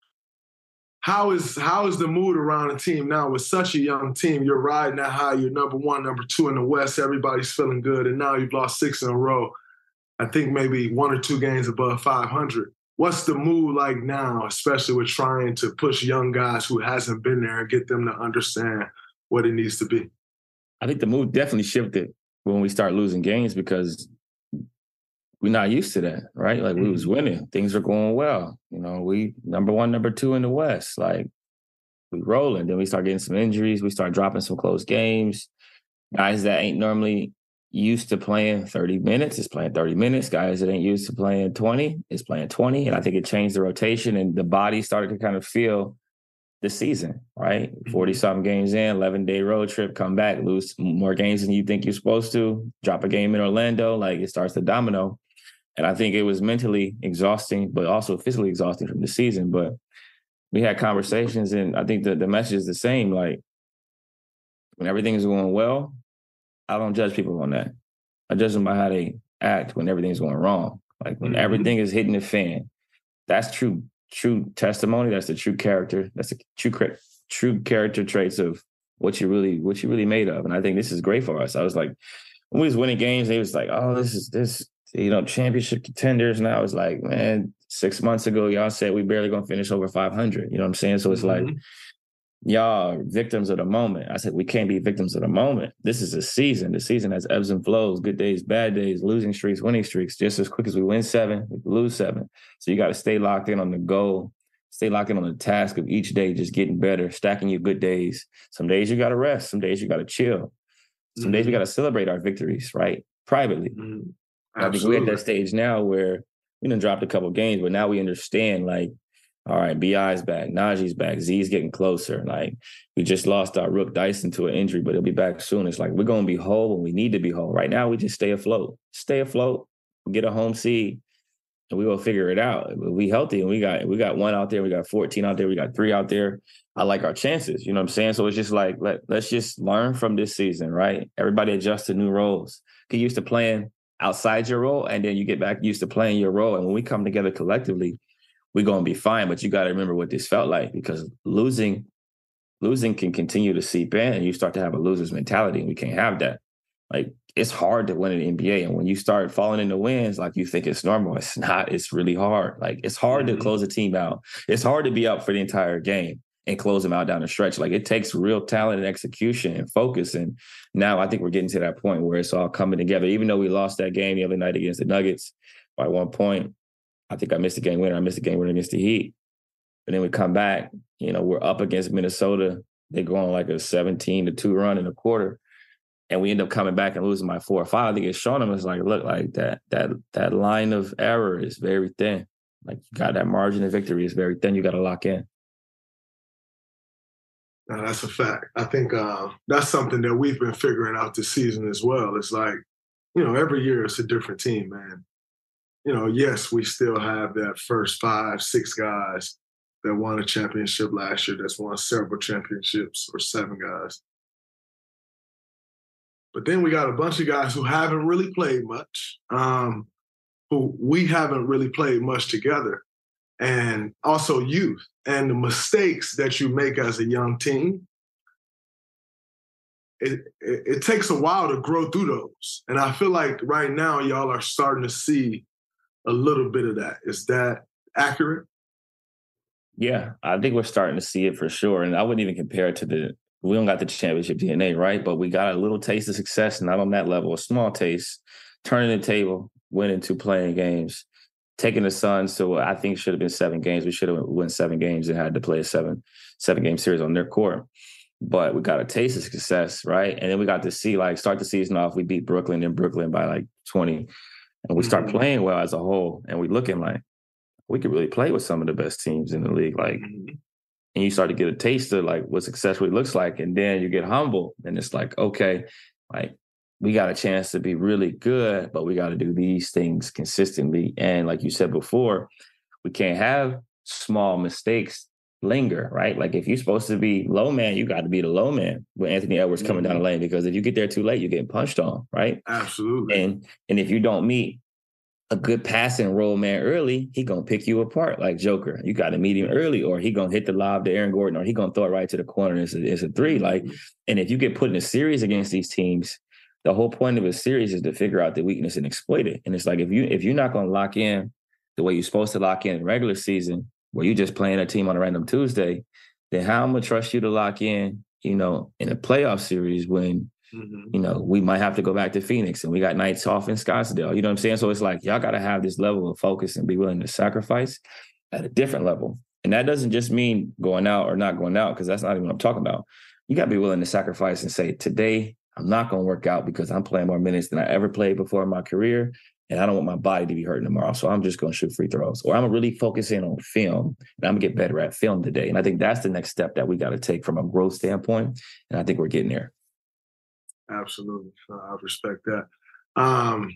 J: how is the mood around the team now with such a young team? You're riding that high, you're number 1, number 2 in the West, everybody's feeling good, and now you've lost 6 in a row. I think maybe 1 or 2 games above 500. What's the mood like now, especially with trying to push young guys who hasn't been there and get them to understand what it needs to be?
K: I think the mood definitely shifted when we start losing games because we're not used to that, right? Like we was winning. Things are going well. You know, we number 1, number 2 in the West. Like we rolling. Then we start getting some injuries. We start dropping some close games. Guys that ain't normally used to playing 30 minutes is playing 30 minutes. Guys that ain't used to playing 20 is playing 20. And I think it changed the rotation and the body started to kind of feel the season, right? 40-something games in, 11-day road trip, come back, lose more games than you think you're supposed to, drop a game in Orlando, like it starts to domino. And I think it was mentally exhausting, but also physically exhausting from the season. But we had conversations, and I think the message is the same. Like, when everything is going well, I don't judge people on that. I judge them by how they act when everything's going wrong. Like, when everything is hitting the fan, that's true testimony. That's the true character. That's the true character traits of what you really made of. And I think this is great for us. I was like, when we was winning games, they was like, oh, this is championship contenders. And I was like, man, 6 months ago, y'all said we barely going to finish over 500. You know what I'm saying? So it's like, y'all are victims of the moment. I said, we can't be victims of the moment. This is a season. The season has ebbs and flows, good days, bad days, losing streaks, winning streaks. Just as quick as we win 7, we lose 7. So you got to stay locked in on the goal Stay locked in on the task of each day, just getting better, stacking your good days. Some days you got to rest. Some days you got to chill. Some days we got to celebrate our victories, right? Privately. I think we're at that stage now where we done dropped a couple games, but now we understand, like, all right, B.I.'s back, Najee's back, Z's getting closer. Like, we just lost our Rook Dyson to an injury, but he'll be back soon. It's like we're going to be whole when we need to be whole. Right now, we just stay afloat, get a home seed, and we will figure it out. We healthy, and we got 1 out there, we got 14 out there, we got 3 out there. I like our chances, you know what I'm saying? So it's just like, let's just learn from this season, right? Everybody adjust to new roles. Get used to playing outside your role, and then you get back used to playing your role. And when we come together collectively, we're going to be fine. But you got to remember what this felt like, because losing can continue to seep in, and you start to have a loser's mentality, and we can't have that. Like, it's hard to win in the NBA. And when you start falling into wins, like, you think it's normal. It's not. It's really hard. Like, it's hard to close a team out. It's hard to be up for the entire game and close them out down the stretch. Like, it takes real talent and execution and focus. And now I think we're getting to that point where it's all coming together. Even though we lost that game the other night against the Nuggets by 1 point, I think I missed the game winner. I missed the game winner against the Heat. And then we come back, we're up against Minnesota. They go on like a 17-2 run in a quarter. And we end up coming back and losing by 4 or 5. I think it's showing them, it's like, look, like that line of error is very thin. Like, you got that margin of victory is very thin. You got to lock in.
J: No, that's a fact. I think that's something that we've been figuring out this season as well. It's like, every year it's a different team, man. Yes, we still have that first 5, 6 guys that won a championship last year, that's won several championships, or 7 guys. But then we got a bunch of guys who haven't really played much, who we haven't really played much together, and also youth. And the mistakes that you make as a young team, it takes a while to grow through those. And I feel like right now y'all are starting to see a little bit of that. Is that accurate?
K: Yeah, I think we're starting to see it for sure. And I wouldn't even compare it to we don't got the championship DNA, right? But we got a little taste of success, not on that level, a small taste, turning the table, winning 2 playing games, taking the Suns to what I think should have been 7 games. We should have won 7 games and had to play a 7-game series on their court. But we got a taste of success, right? And then we got to see, start the season off. We beat Brooklyn in Brooklyn by 20. And we start playing well as a whole. And we looking like we could really play with some of the best teams in the league. And you start to get a taste of what success really looks like. And then you get humble. And it's like, okay, we got a chance to be really good, but we got to do these things consistently. And like you said before, we can't have small mistakes linger, right? Like, if you're supposed to be low man, you got to be the low man with Anthony Edwards coming down the lane, because if you get there too late, you're getting punched on, right?
J: Absolutely.
K: And if you don't meet a good passing role man early, he gonna pick you apart like Joker. You got to meet him early, or he gonna hit the lob to Aaron Gordon, or he gonna throw it right to the corner. It's a 3. And if you get put in a series against these teams, the whole point of a series is to figure out the weakness and exploit it. And it's like, if you're not gonna lock in the way you're supposed to lock in regular season, where you're just playing a team on a random Tuesday, then how am I gonna trust you to lock in, in a playoff series when, we might have to go back to Phoenix and we got nights off in Scottsdale. You know what I'm saying? So it's like, y'all got to have this level of focus and be willing to sacrifice at a different level. And that doesn't just mean going out or not going out, because that's not even what I'm talking about. You got to be willing to sacrifice and say, today, I'm not going to work out because I'm playing more minutes than I ever played before in my career. And I don't want my body to be hurting tomorrow. So I'm just going to shoot free throws, or I'm going to really focus in on film, and I'm going to get better at film today. And I think that's the next step that we got to take from a growth standpoint. And I think we're getting there.
J: Absolutely. I respect that.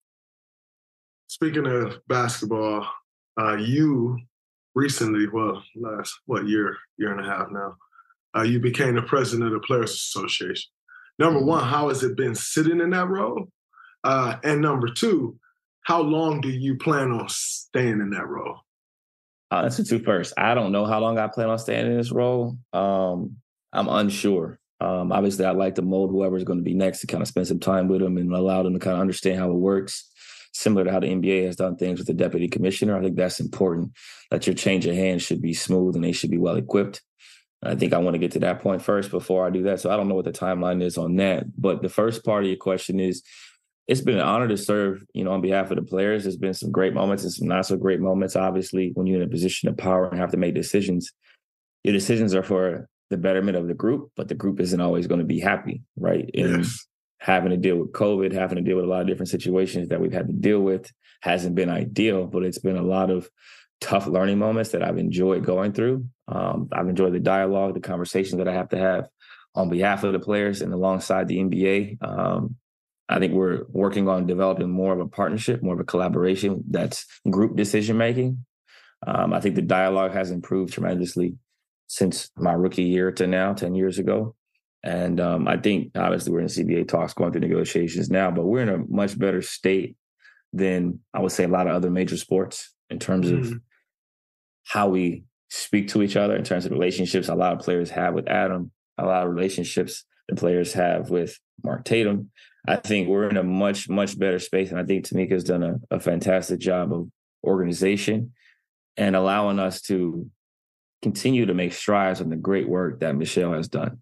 J: Speaking of basketball, you recently, year and a half now, you became the president of the Players Association. Number one, how has it been sitting in that role? And number 2, how long do you plan on staying in that role?
K: That's the 2 first. I don't know how long I plan on staying in this role. I'm unsure. Obviously, I'd like to mold whoever's going to be next to kind of spend some time with them and allow them to kind of understand how it works, similar to how the NBA has done things with the deputy commissioner. I think that's important, that your change of hands should be smooth and they should be well equipped. I think I want to get to that point first before I do that. So I don't know what the timeline is on that. But the first part of your question is, it's been an honor to serve, on behalf of the players. There's been some great moments and some not so great moments. Obviously, when you're in a position of power and have to make decisions, your decisions are for the betterment of the group, but the group isn't always going to be happy, right? And having to deal with COVID, having to deal with a lot of different situations that we've had to deal with hasn't been ideal, but it's been a lot of tough learning moments that I've enjoyed going through. I've enjoyed the dialogue, the conversations that I have to have on behalf of the players and alongside the NBA. I think we're working on developing more of a partnership, more of a collaboration that's group decision-making. I think the dialogue has improved tremendously since my rookie year to now, 10 years ago. And I think, obviously, we're in CBA talks going through negotiations now, but we're in a much better state than, I would say, a lot of other major sports in terms of how we speak to each other, in terms of relationships a lot of players have with Adam, a lot of relationships the players have with Mark Tatum. I think we're in a much, much better space. And I think Tamika's done a fantastic job of organization and allowing us to continue to make strides on the great work that Michelle has done.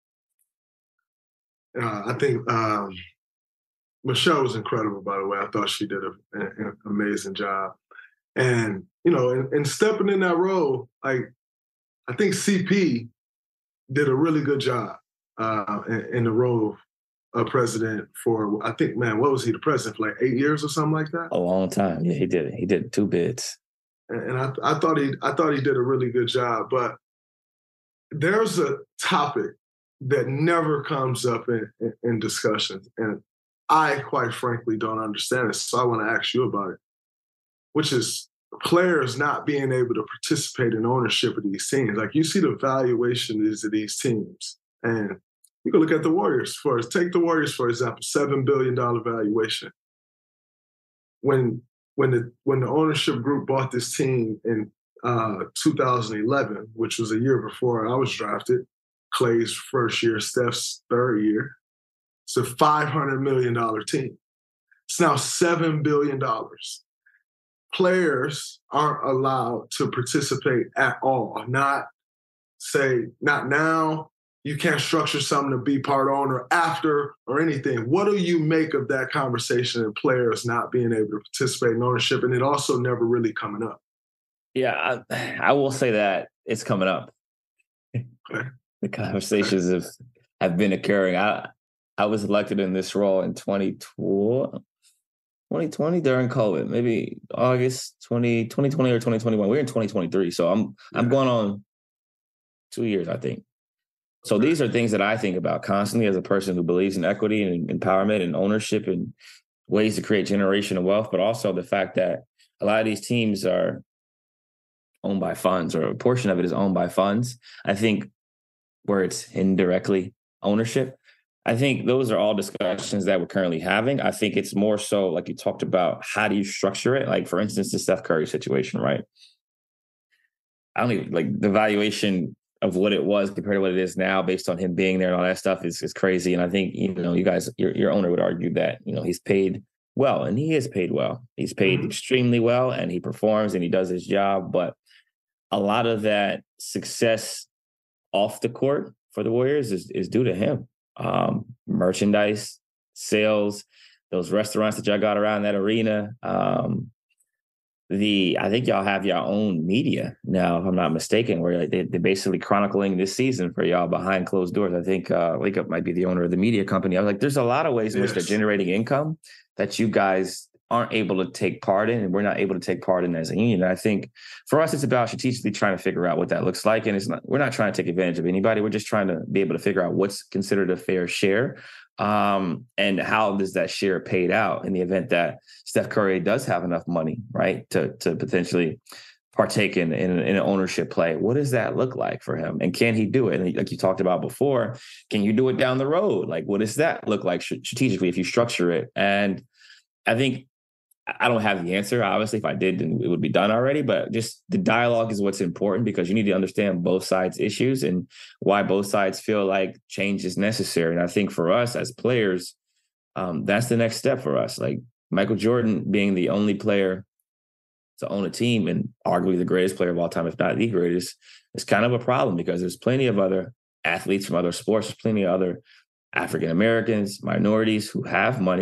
J: I think Michelle was incredible, by the way. I thought she did an amazing job. And, in stepping in that role, I think CP did a really good job in the role of president for, I think, what was he, the president for like 8 years or something like that?
K: A long time. Yeah, he did it. He did 2 bids.
J: And I thought he did a really good job. But there's a topic that never comes up in discussions. And I, quite frankly, don't understand it. So I want to ask you about it, which is players not being able to participate in ownership of these teams. Like, you see the valuations of these teams. And you can look at the Warriors take the Warriors, for example, $7 billion valuation. When the ownership group bought this team in 2011, which was a year before I was drafted, Klay's first year, Steph's third year, it's a $500 million team. It's now $7 billion. Players aren't allowed to participate at all. Not now, you can't structure something to be part owner after or anything. What do you make of that conversation and players not being able to participate in ownership, and it also never really coming up?
K: Yeah, I will say that it's coming up.
J: Okay.
K: The conversations have been occurring. I was elected in this role in 2020 during COVID, maybe August 2020 or 2021. We're in 2023, so I'm going on 2 years, I think. So these are things that I think about constantly as a person who believes in equity and empowerment and ownership and ways to create generational wealth, but also the fact that a lot of these teams are owned by funds, or a portion of it is owned by funds. I think where it's indirectly ownership, I think those are all discussions that we're currently having. I think it's more so, like you talked about, how do you structure it? Like, for instance, the Steph Curry situation, right? I don't even, like, the valuation of what it was compared to what it is now based on him being there and all that stuff is crazy. And I think, you guys, your owner would argue that, he's paid well, and he is paid well. He's paid extremely well, and he performs and he does his job. But a lot of that success off the court for the Warriors is due to him. Merchandise, sales, those restaurants that y'all got around that arena. I think y'all have your own media now, if I'm not mistaken, where they're basically chronicling this season for y'all behind closed doors. I think Wake Up might be the owner of the media company. I was like, there's a lot of ways in which they're generating income that you guys aren't able to take part in, and we're not able to take part in as a union. And I think for us, it's about strategically trying to figure out what that looks like. And we're not trying to take advantage of anybody. We're just trying to be able to figure out what's considered a fair share. And how does that share paid out in the event that Steph Curry does have enough money, right, to potentially partake in an ownership play? What does that look like for him? And can he do it? And like you talked about before, can you do it down the road? Like, what does that look like strategically if you structure it? And I think I don't have the answer. Obviously, if I did, then it would be done already. But just the dialogue is what's important, because you need to understand both sides' issues and why both sides feel like change is necessary. And I think for us as players, that's the next step for us. Like Michael Jordan being the only player to own a team, and arguably the greatest player of all time, if not the greatest, is kind of a problem, because there's plenty of other athletes from other sports. There's plenty of other African Americans, minorities who have money, but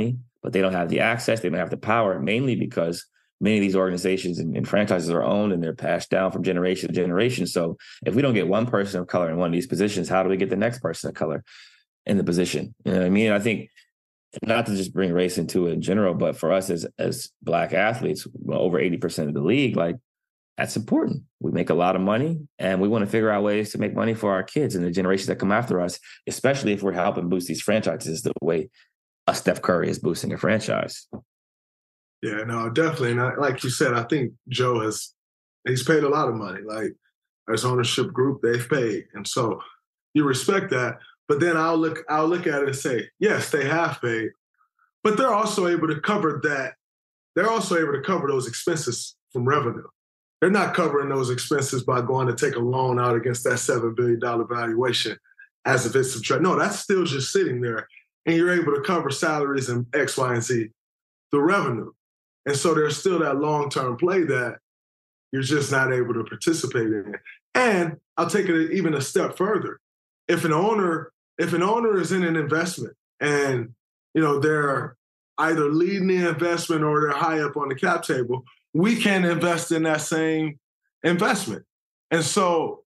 K: but they don't have the access. They don't have the power, mainly because many of these organizations and franchises are owned and they're passed down from generation to generation. So if we don't get one person of color in one of these positions, how do we get the next person of color in the position? You know what I mean? I think, not to just bring race into it in general, but for us as Black athletes, over 80% of the league, like, that's important. We make a lot of money, and we want to figure out ways to make money for our kids and the generations that come after us, especially if we're helping boost these franchises the way a Steph Curry is boosting a franchise.
J: Yeah, no, definitely. And like you said, I think Joe he's paid a lot of money. Like, as ownership group, they've paid. And so you respect that. But then I'll look at it and say, yes, they have paid, but they're also able to cover that. They're also able to cover those expenses from revenue. They're not covering those expenses by going to take a loan out against that $7 billion valuation as if it's subtract. No, that's still just sitting there, and you're able to cover salaries and X, Y, and Z, the revenue. And so there's still that long-term play that you're just not able to participate in. And I'll take it even a step further. If an owner is in an investment and, they're either leading the investment or they're high up on the cap table, we can invest in that same investment. And so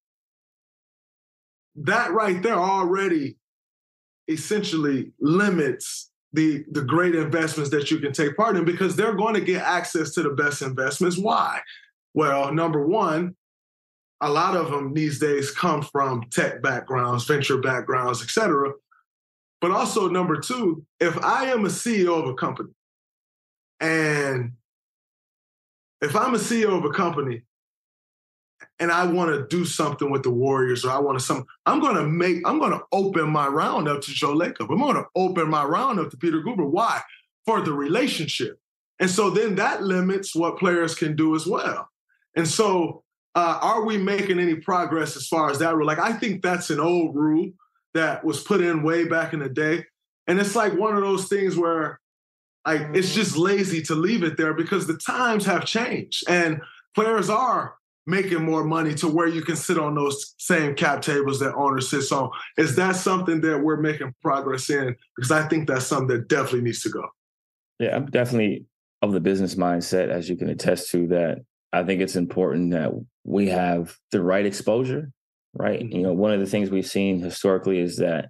J: that right there already essentially limits the great investments that you can take part in, because they're going to get access to the best investments. Why? Well, number one, a lot of them these days come from tech backgrounds, venture backgrounds, et cetera. But also, number two, if I am a CEO of a company, and if I'm a CEO of a company and I want to do something with the Warriors, or I'm going to open my round up to Joe Lacob. I'm going to open my round up to Peter Guber. Why? For the relationship. And so then that limits what players can do as well. And so are we making any progress as far as that rule? Like, I think that's an old rule that was put in way back in the day. And it's like one of those things where it's just lazy to leave it there, because the times have changed and players are making more money to where you can sit on those same cap tables that owner sits on. Is that something that we're making progress in? Because I think that's something that definitely needs to go.
K: Yeah, I'm definitely of the business mindset, as you can attest to, that I think it's important that we have the right exposure, right? Mm-hmm. One of the things we've seen historically is that,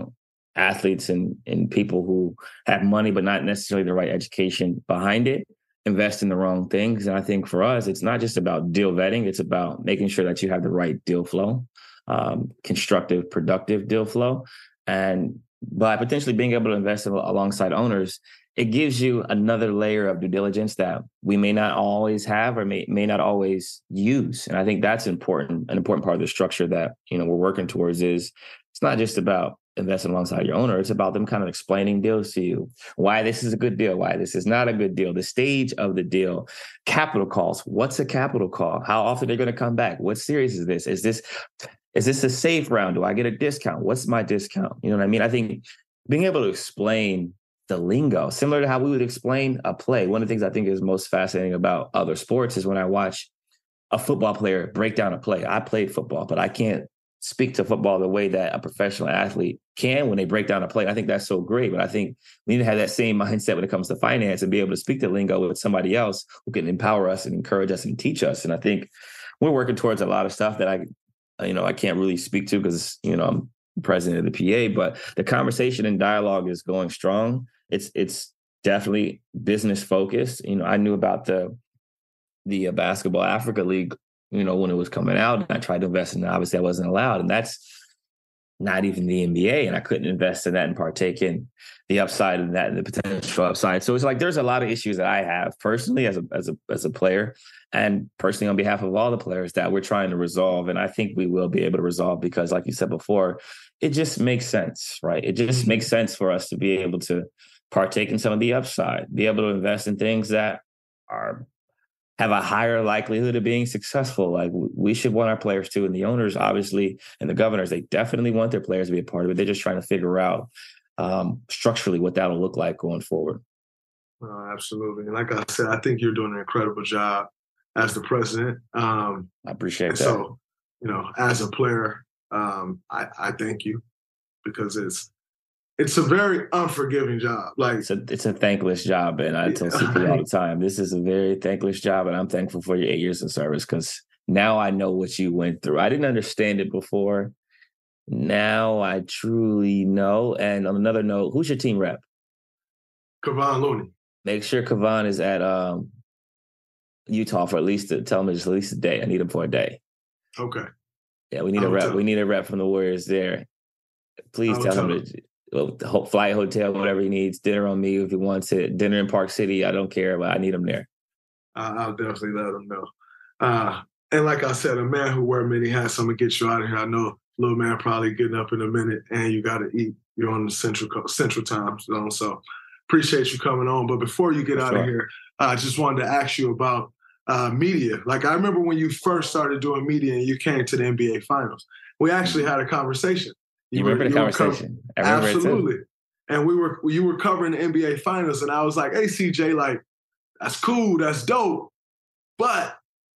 K: athletes and people who have money but not necessarily the right education behind it invest in the wrong things. And I think for us, it's not just about deal vetting. It's about making sure that you have the right deal flow, constructive, productive deal flow. And by potentially being able to invest alongside owners, it gives you another layer of due diligence that we may not always have or may not always use. And I think that's important. An important part of the structure that, we're working towards is it's not just about investing alongside your owner. It's about them kind of explaining deals to you, why this is a good deal, why this is not a good deal, the stage of the deal, capital calls. What's a capital call? How often they're going to come back? What series is this? Is this a safe round? Do I get a discount? What's my discount? You know what I mean? I think being able to explain the lingo, similar to how we would explain a play. One of the things I think is most fascinating about other sports is when I watch a football player break down a play. I played football, but I can't speak to football the way that a professional athlete can when they break down a play. I think that's so great, but I think we need to have that same mindset when it comes to finance and be able to speak the lingo with somebody else who can empower us and encourage us and teach us. And I think we're working towards a lot of stuff that I can't really speak to because, I'm president of the PA, but the conversation and dialogue is going strong. It's definitely business focused. I knew about the Basketball Africa League, when it was coming out, and I tried to invest in it. Obviously, I wasn't allowed, and that's not even the NBA, and I couldn't invest in that and partake in the upside of that and the potential upside. So it's like there's a lot of issues that I have personally as a player, and personally on behalf of all the players that we're trying to resolve, and I think we will be able to resolve because, like you said before, it just makes sense, right? It just makes sense for us to be able to partake in some of the upside, be able to invest in things that have a higher likelihood of being successful. Like we should want our players to, and the owners, obviously, and the governors, they definitely want their players to be a part of it. They're just trying to figure out structurally what that'll look like going forward.
J: Absolutely. And like I said, I think you're doing an incredible job as the president.
K: I appreciate that.
J: So, as a player, I thank you because it's a very unforgiving job. Like
K: it's a thankless job, and I tell people all the time, this is a very thankless job, and I'm thankful for your 8 years of service because now I know what you went through. I didn't understand it before. Now I truly know. And on another note, who's your team rep?
J: Kevon Looney.
K: Make sure Kevon is at Utah for at least a day. I need him for a day.
J: Okay.
K: Yeah, we need a rep. We need a rep from the Warriors there. Please tell him to flight, hotel, whatever he needs. Dinner on me if he wants it. Dinner in Park City. I don't care, but I need him there.
J: I'll definitely let him know. And like I said, a man who wears many hats, I'm going to get you out of here. I know little man probably getting up in a minute and you got to eat. You're on the central time zone. So appreciate you coming on. But before you get out of here, I just wanted to ask you about media. Like I remember when you first started doing media and you came to the NBA Finals. We actually had a conversation.
K: You remember the conversation?
J: Absolutely. And you were covering the NBA Finals, and I was like, "Hey, CJ, like that's cool, that's dope, but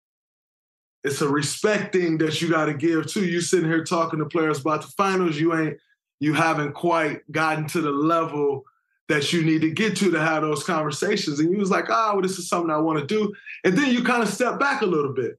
J: it's a respect thing that you got to give too. You sitting here talking to players about the finals, you haven't quite gotten to the level that you need to get to have those conversations." And you was like, well, this is something I want to do. And then you kind of stepped back a little bit.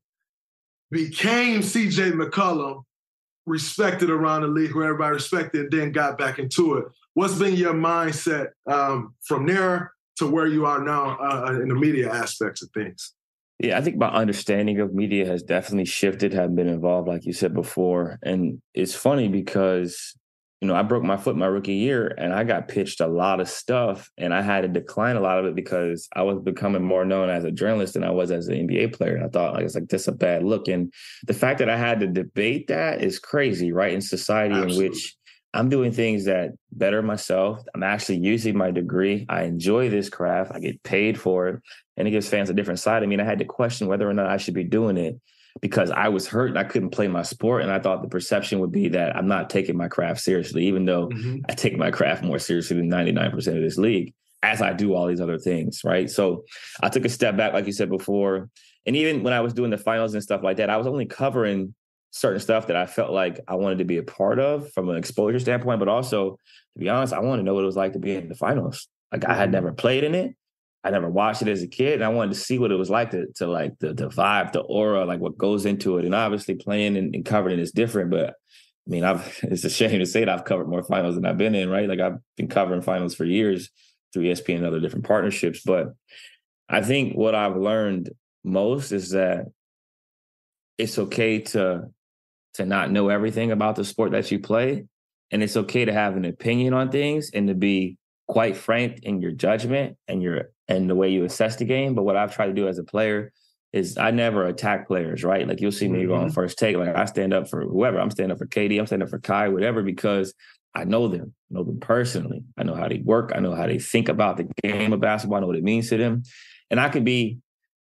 J: Became CJ McCollum, respected around the league, who everybody respected, and then got back into it. What's been your mindset from there to where you are now in the media aspects of things?
K: Yeah, I think my understanding of media has definitely shifted, have been involved, like you said before. And it's funny because, I broke my foot my rookie year and I got pitched a lot of stuff and I had to decline a lot of it because I was becoming more known as a journalist than I was as an NBA player. And I thought, it's like, that's a bad look. And the fact that I had to debate that is crazy, right? In society in which I'm doing things that better myself. I'm actually using my degree. I enjoy this craft. I get paid for it. And it gives fans a different side of me. And I had to question whether or not I should be doing it because I was hurt and I couldn't play my sport. And I thought the perception would be that I'm not taking my craft seriously, even though I take my craft more seriously than 99% of this league, as I do all these other things, right? So I took a step back, like you said before. And even when I was doing the finals and stuff like that, I was only covering certain stuff that I felt like I wanted to be a part of from an exposure standpoint. But also, to be honest, I wanted to know what it was like to be in the finals. Like I had never played in it. I never watched it as a kid, and I wanted to see what it was like to like the vibe, the aura, like what goes into it. And obviously playing and covering it is different, but I mean, it's a shame to say that I've covered more finals than I've been in, right? Like I've been covering finals for years through ESPN and other different partnerships. But I think what I've learned most is that it's okay to not know everything about the sport that you play. And it's okay to have an opinion on things and to be quite frank in your judgment and the way you assess the game. But what I've tried to do as a player is I never attack players, right? Like you'll see me go on First Take. Like I stand up for whoever. I'm standing up for KD. I'm standing up for Kai, whatever, because I know them personally. I know how they work. I know how they think about the game of basketball. I know what it means to them. And I can be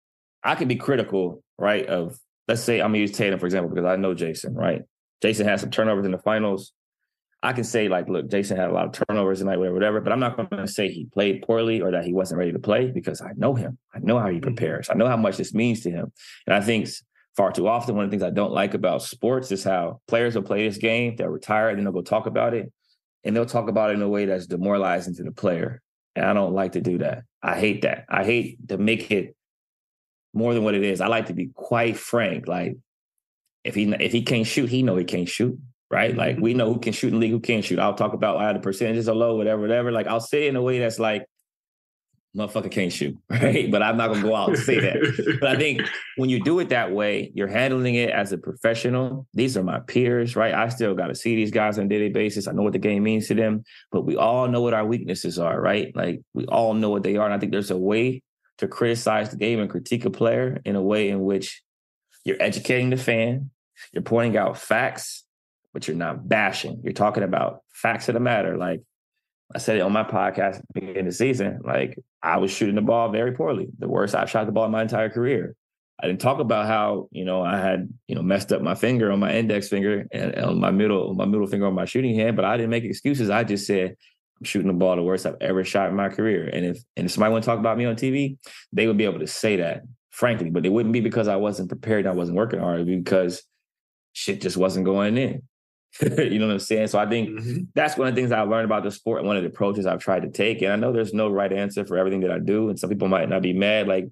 K: critical, right? Of, let's say I'm going to use Tatum, for example, because I know Jason, right? Jason had some turnovers in the finals. I can say, like, look, Jason had a lot of turnovers tonight, whatever, but I'm not going to say he played poorly or that he wasn't ready to play because I know him. I know how he prepares. I know how much this means to him. And I think far too often, one of the things I don't like about sports is how players will play this game, they'll retire, and then they'll go talk about it. And they'll talk about it in a way that's demoralizing to the player. And I don't like to do that. I hate that. I hate to make it more than what it is. I like to be quite frank. Like, if he can't shoot, he know he can't shoot. Right? Like we know who can shoot in the league, who can't shoot. I'll talk about the percentages are low, whatever. Like I'll say it in a way that's like, motherfucker can't shoot, right? But I'm not going to go out and say that. But I think when you do it that way, you're handling it as a professional. These are my peers, right? I still got to see these guys on a daily basis. I know what the game means to them, but we all know what our weaknesses are, right? Like we all know what they are. And I think there's a way to criticize the game and critique a player in a way in which you're educating the fan, you're pointing out facts, but you're not bashing. You're talking about facts of the matter. Like I said it on my podcast at the beginning of the season, like I was shooting the ball very poorly. The worst I've shot the ball in my entire career. I didn't talk about how, I had, messed up my finger on my index finger and on my middle finger on my shooting hand, but I didn't make excuses. I just said, I'm shooting the ball the worst I've ever shot in my career. And if somebody want to talk about me on TV, they would be able to say that, frankly, but it wouldn't be because I wasn't prepared and I wasn't working hard. It'd be because shit just wasn't going in. You know what I'm saying? So I think that's one of the things I've learned about the sport and one of the approaches I've tried to take. And I know there's no right answer for everything that I do. And some people might not be mad. Like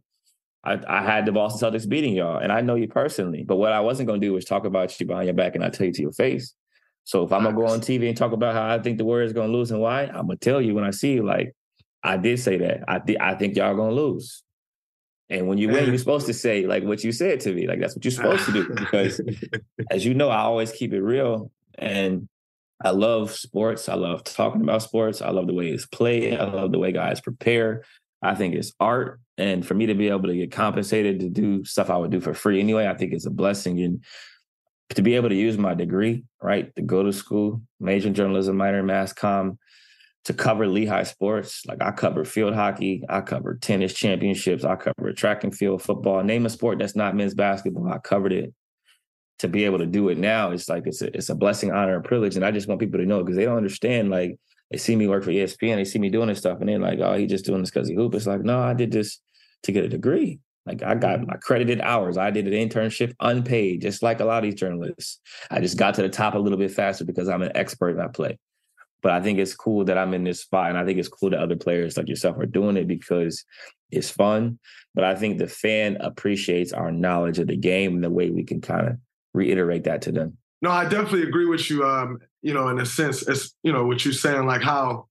K: I had the Boston Celtics beating y'all, and I know you personally. But what I wasn't going to do was talk about you behind your back and I tell you to your face. So if I'm going to go on TV and talk about how I think the Warriors going to lose and why, I'm going to tell you when I see you, like, I did say that. I think y'all going to lose. And when you win, you're supposed to say, like, what you said to me. Like, that's what you're supposed to do. Because, as you know, I always keep it real. And I love sports. I love talking about sports. I love the way it's played. I love the way guys prepare. I think it's art. And for me to be able to get compensated to do stuff I would do for free anyway, I think it's a blessing. And to be able to use my degree, right, to go to school, major in journalism, minor in mass comm, to cover Lehigh sports. Like, I cover field hockey, I cover tennis championships, I cover track and field, football. Name a sport that's not men's basketball, I covered it. To be able to do it now, it's like it's a blessing, honor, and privilege. And I just want people to know, because they don't understand. Like, they see me work for ESPN, they see me doing this stuff, and they're like, oh, he's just doing this because he hoop. It's like, no, I did this to get a degree. Like, I got accredited hours. I did an internship unpaid, just like a lot of these journalists. I just got to the top a little bit faster because I'm an expert and I play. But I think it's cool that I'm in this spot, and I think it's cool that other players like yourself are doing it because it's fun. But I think the fan appreciates our knowledge of the game and the way we can kind of reiterate that to them.
J: No, I definitely agree with you. In a sense, it's, what you're saying, like how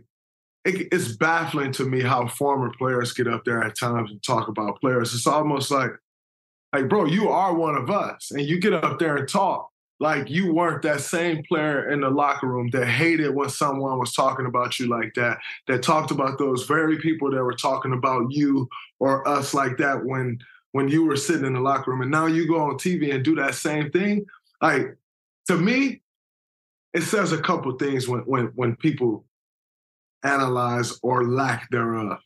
J: it's baffling to me how former players get up there at times and talk about players. It's almost like, bro, you are one of us, and you get up there and talk like you weren't that same player in the locker room that hated when someone was talking about you like that, that talked about those very people that were talking about you or us like that when you were sitting in the locker room. And now you go on TV and do that same thing. Like, to me, it says a couple things when people analyze or lack thereof.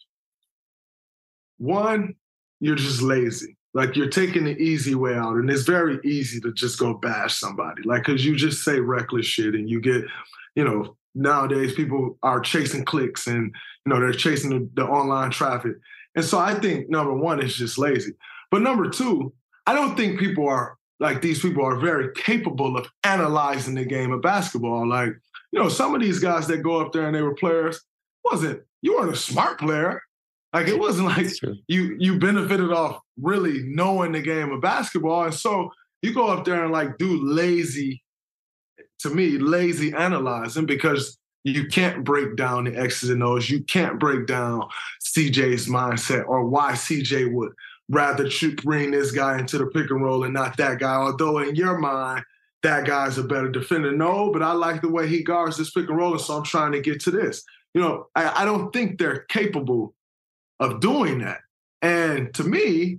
J: One, you're just lazy. Like, you're taking the easy way out, and it's very easy to just go bash somebody. Like, because you just say reckless shit, and you get, nowadays people are chasing clicks, and, they're chasing the online traffic. And so I think, number one, it's just lazy. But number two, I don't think these people are very capable of analyzing the game of basketball. Like, some of these guys that go up there and they were players, you weren't a smart player. Like, it wasn't like you benefited off really knowing the game of basketball. And so you go up there and do lazy analyzing, because you can't break down the X's and O's. You can't break down CJ's mindset or why CJ would rather bring this guy into the pick and roll and not that guy. Although in your mind, that guy's a better defender. No, but I like the way he guards this pick and roll, and so I'm trying to get to this. I don't think they're capable of doing that. And to me,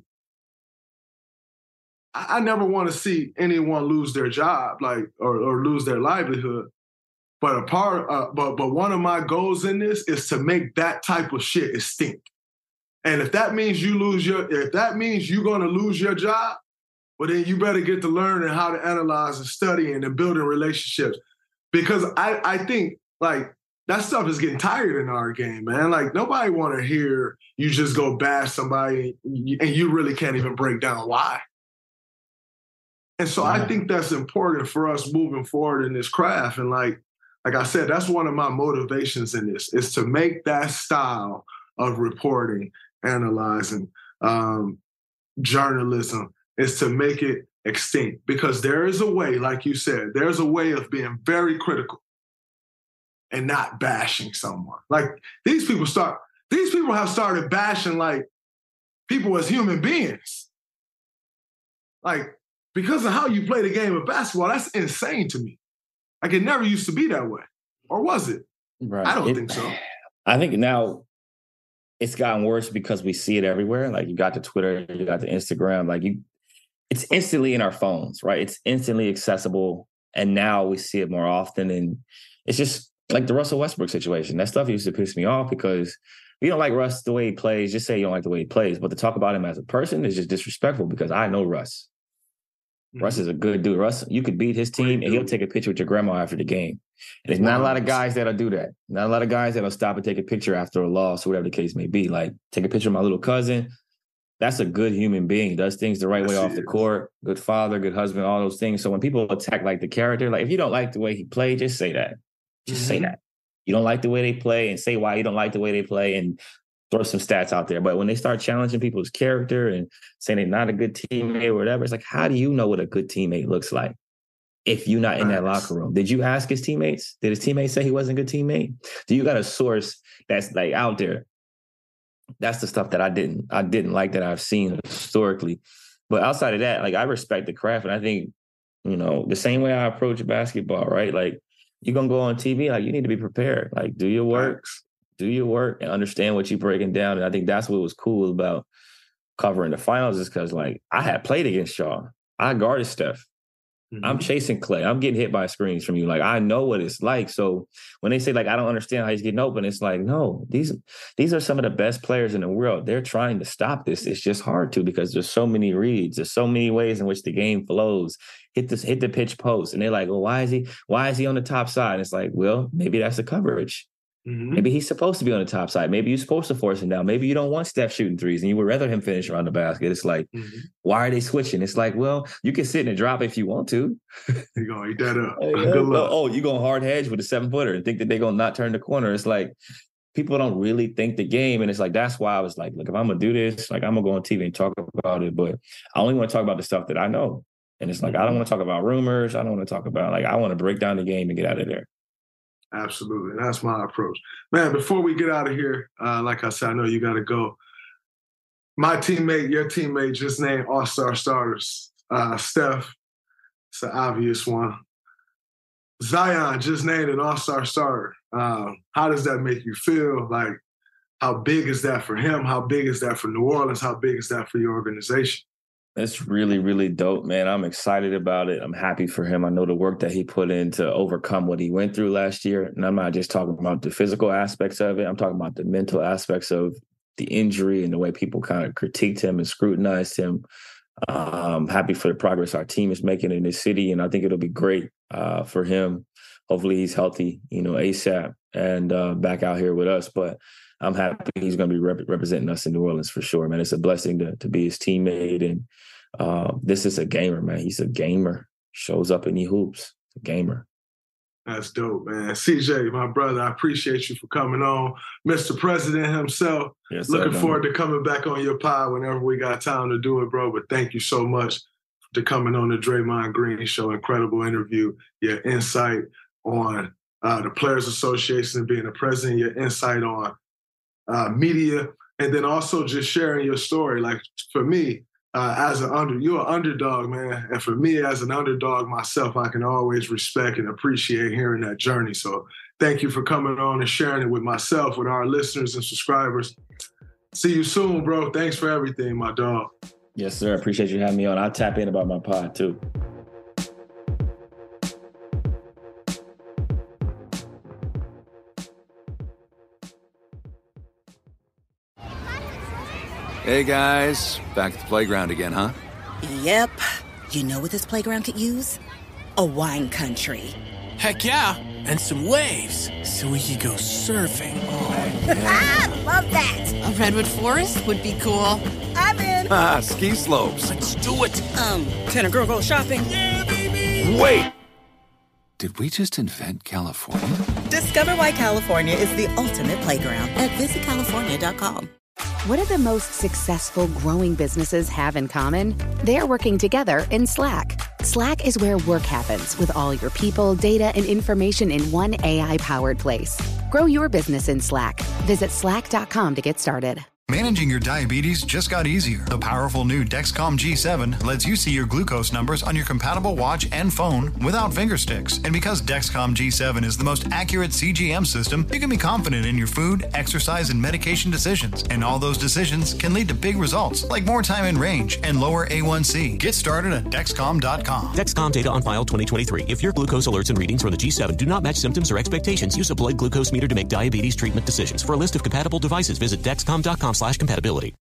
J: I never want to see anyone lose their job, or lose their livelihood. But but one of my goals in this is to make that type of shit extinct. And if that means you're going to lose your job, well, then you better get to learning how to analyze and studying and building relationships. Because I think that stuff is getting tired in our game, man. Like, nobody want to hear you just go bash somebody and you really can't even break down why. And so I think that's important for us moving forward in this craft. And like I said, that's one of my motivations in this, is to make that style of reporting, analyzing, journalism, is to make it extinct. Because there is a way, like you said, there's a way of being very critical and not bashing someone. Like, these people have started bashing people as human beings. Like, because of how you play the game of basketball, that's insane to me. Like, it never used to be that way. Or was it?
K: Right.
J: I don't think so.
K: I think now it's gotten worse because we see it everywhere. Like, you got the Twitter, you got the Instagram, it's instantly in our phones, right? It's instantly accessible. And now we see it more often. And it's just like the Russell Westbrook situation. That stuff used to piss me off, because if you don't like Russ the way he plays, just say you don't like the way he plays. But to talk about him as a person is just disrespectful, because I know Russ. Russ is a good dude. Russ, you could beat his team and he'll take a picture with your grandma after the game. And there's not a lot of guys that'll do that. Not a lot of guys that'll stop and take a picture after a loss or whatever the case may be. Like, take a picture of my little cousin. that's a good human being. He does things the right way off the court. Good father, good husband, all those things. So when people attack like the character, like if you don't like the way he played, just say that. Just say that. You don't like the way they play and say why you don't like the way they play and throw some stats out there. But when they start challenging people's character and saying they're not a good teammate or whatever, it's like, how do you know what a good teammate looks like if you're not in that locker room? Did you ask his teammates? Did his teammates say he wasn't a good teammate? Do you got a source that's like out there? That's the stuff that I didn't like that I've seen historically. But outside of that, like I respect the craft. And I think, you know, the same way I approach basketball, right? Like you're going to go on TV, like you need to be prepared. Like do your work and understand what you're breaking down. And I think that's what was cool about covering the finals is because like I had played against y'all. I guarded Steph. I'm chasing Clay. I'm getting hit by screens from you. Like, I know what it's like. So when they say, like, I don't understand how he's getting open, it's like, no, these are some of the best players in the world. They're trying to stop this. It's just hard to because there's so many reads. There's so many ways in which the game flows. Hit the pitch post. And they're like, well, why is he on the top side? And it's like, well, maybe that's the coverage. Maybe he's supposed to be on the top side. Maybe you're supposed to force him down. Maybe you don't want Steph shooting threes and you would rather him finish around the basket. It's like, why are they switching? It's like, well, you can sit and drop if you want to.
J: You're going to eat that up.
K: Good luck. Oh, you're going hard hedge with a 7-footer and think that they're going to not turn the corner. It's like, people don't really think the game. And it's like, that's why I was like, look, if I'm going to do this, like I'm going to go on TV and talk about it. But I only want to talk about the stuff that I know. And it's like, I don't want to talk about rumors. I don't want to talk about, like, I want to break down the game and get out of there.
J: Absolutely. That's my approach. Man, before we get out of here, like I said, I know you got to go. My teammate, your teammate, just named All-Star starters. Steph, it's an obvious one. Zion just named an All-Star starter. How does that make you feel? Like, how big is that for him? How big is that for New Orleans? How big is that for your organization?
K: It's really, really dope, man. I'm excited about it. I'm happy for him. I know the work that he put in to overcome what he went through last year. And I'm not just talking about the physical aspects of it. I'm talking about the mental aspects of the injury and the way people kind of critiqued him and scrutinized him. I'm happy for the progress our team is making in this city. And I think it'll be great for him. Hopefully he's healthy, ASAP and back out here with us. But I'm happy he's going to be representing us in New Orleans for sure, man. It's a blessing to be his teammate. And this is a gamer, man. He's a gamer. Shows up and he hoops. A gamer.
J: That's dope, man. CJ, my brother, I appreciate you for coming on. Mr. President himself, yes, looking forward to coming back on your pod whenever we got time to do it, bro. But thank you so much for coming on the Draymond Green Show. Incredible interview. Your insight on the Players Association and being the president, your insight on media, and then also just sharing your story. Like for me, you're an underdog, man. And for me as an underdog myself, I can always respect and appreciate hearing that journey. So thank you for coming on and sharing it with myself, with our listeners and subscribers. See you soon, bro. Thanks for everything, my dog.
K: Yes, sir. Appreciate you having me on. I'll tap in about my pod too.
A: Hey, guys. Back at the playground again, huh?
B: Yep. You know what this playground could use? A wine country.
C: Heck yeah. And some waves so we could go surfing.
A: Oh, yeah.
B: Ah, love that.
D: A redwood forest would be cool.
B: I'm in.
A: Ski slopes.
C: Let's do it.
B: Can a girl go shopping?
C: Yeah, baby.
A: Wait. Did we just invent California?
B: Discover why California is the ultimate playground at visitcalifornia.com.
F: What do the most successful growing businesses have in common? They're working together in Slack. Slack is where work happens with all your people, data, and information in one AI-powered place. Grow your business in Slack. Visit slack.com to get started.
P: Managing your diabetes just got easier. The powerful new Dexcom G7 lets you see your glucose numbers on your compatible watch and phone without finger sticks. And because Dexcom G7 is the most accurate CGM system, you can be confident in your food, exercise, and medication decisions. And all those decisions can lead to big results, like more time in range and lower A1C. Get started at Dexcom.com.
Q: Dexcom data on file 2023. If your glucose alerts and readings from the G7 do not match symptoms or expectations, use a blood glucose meter to make diabetes treatment decisions. For a list of compatible devices, visit Dexcom.com/compatibility.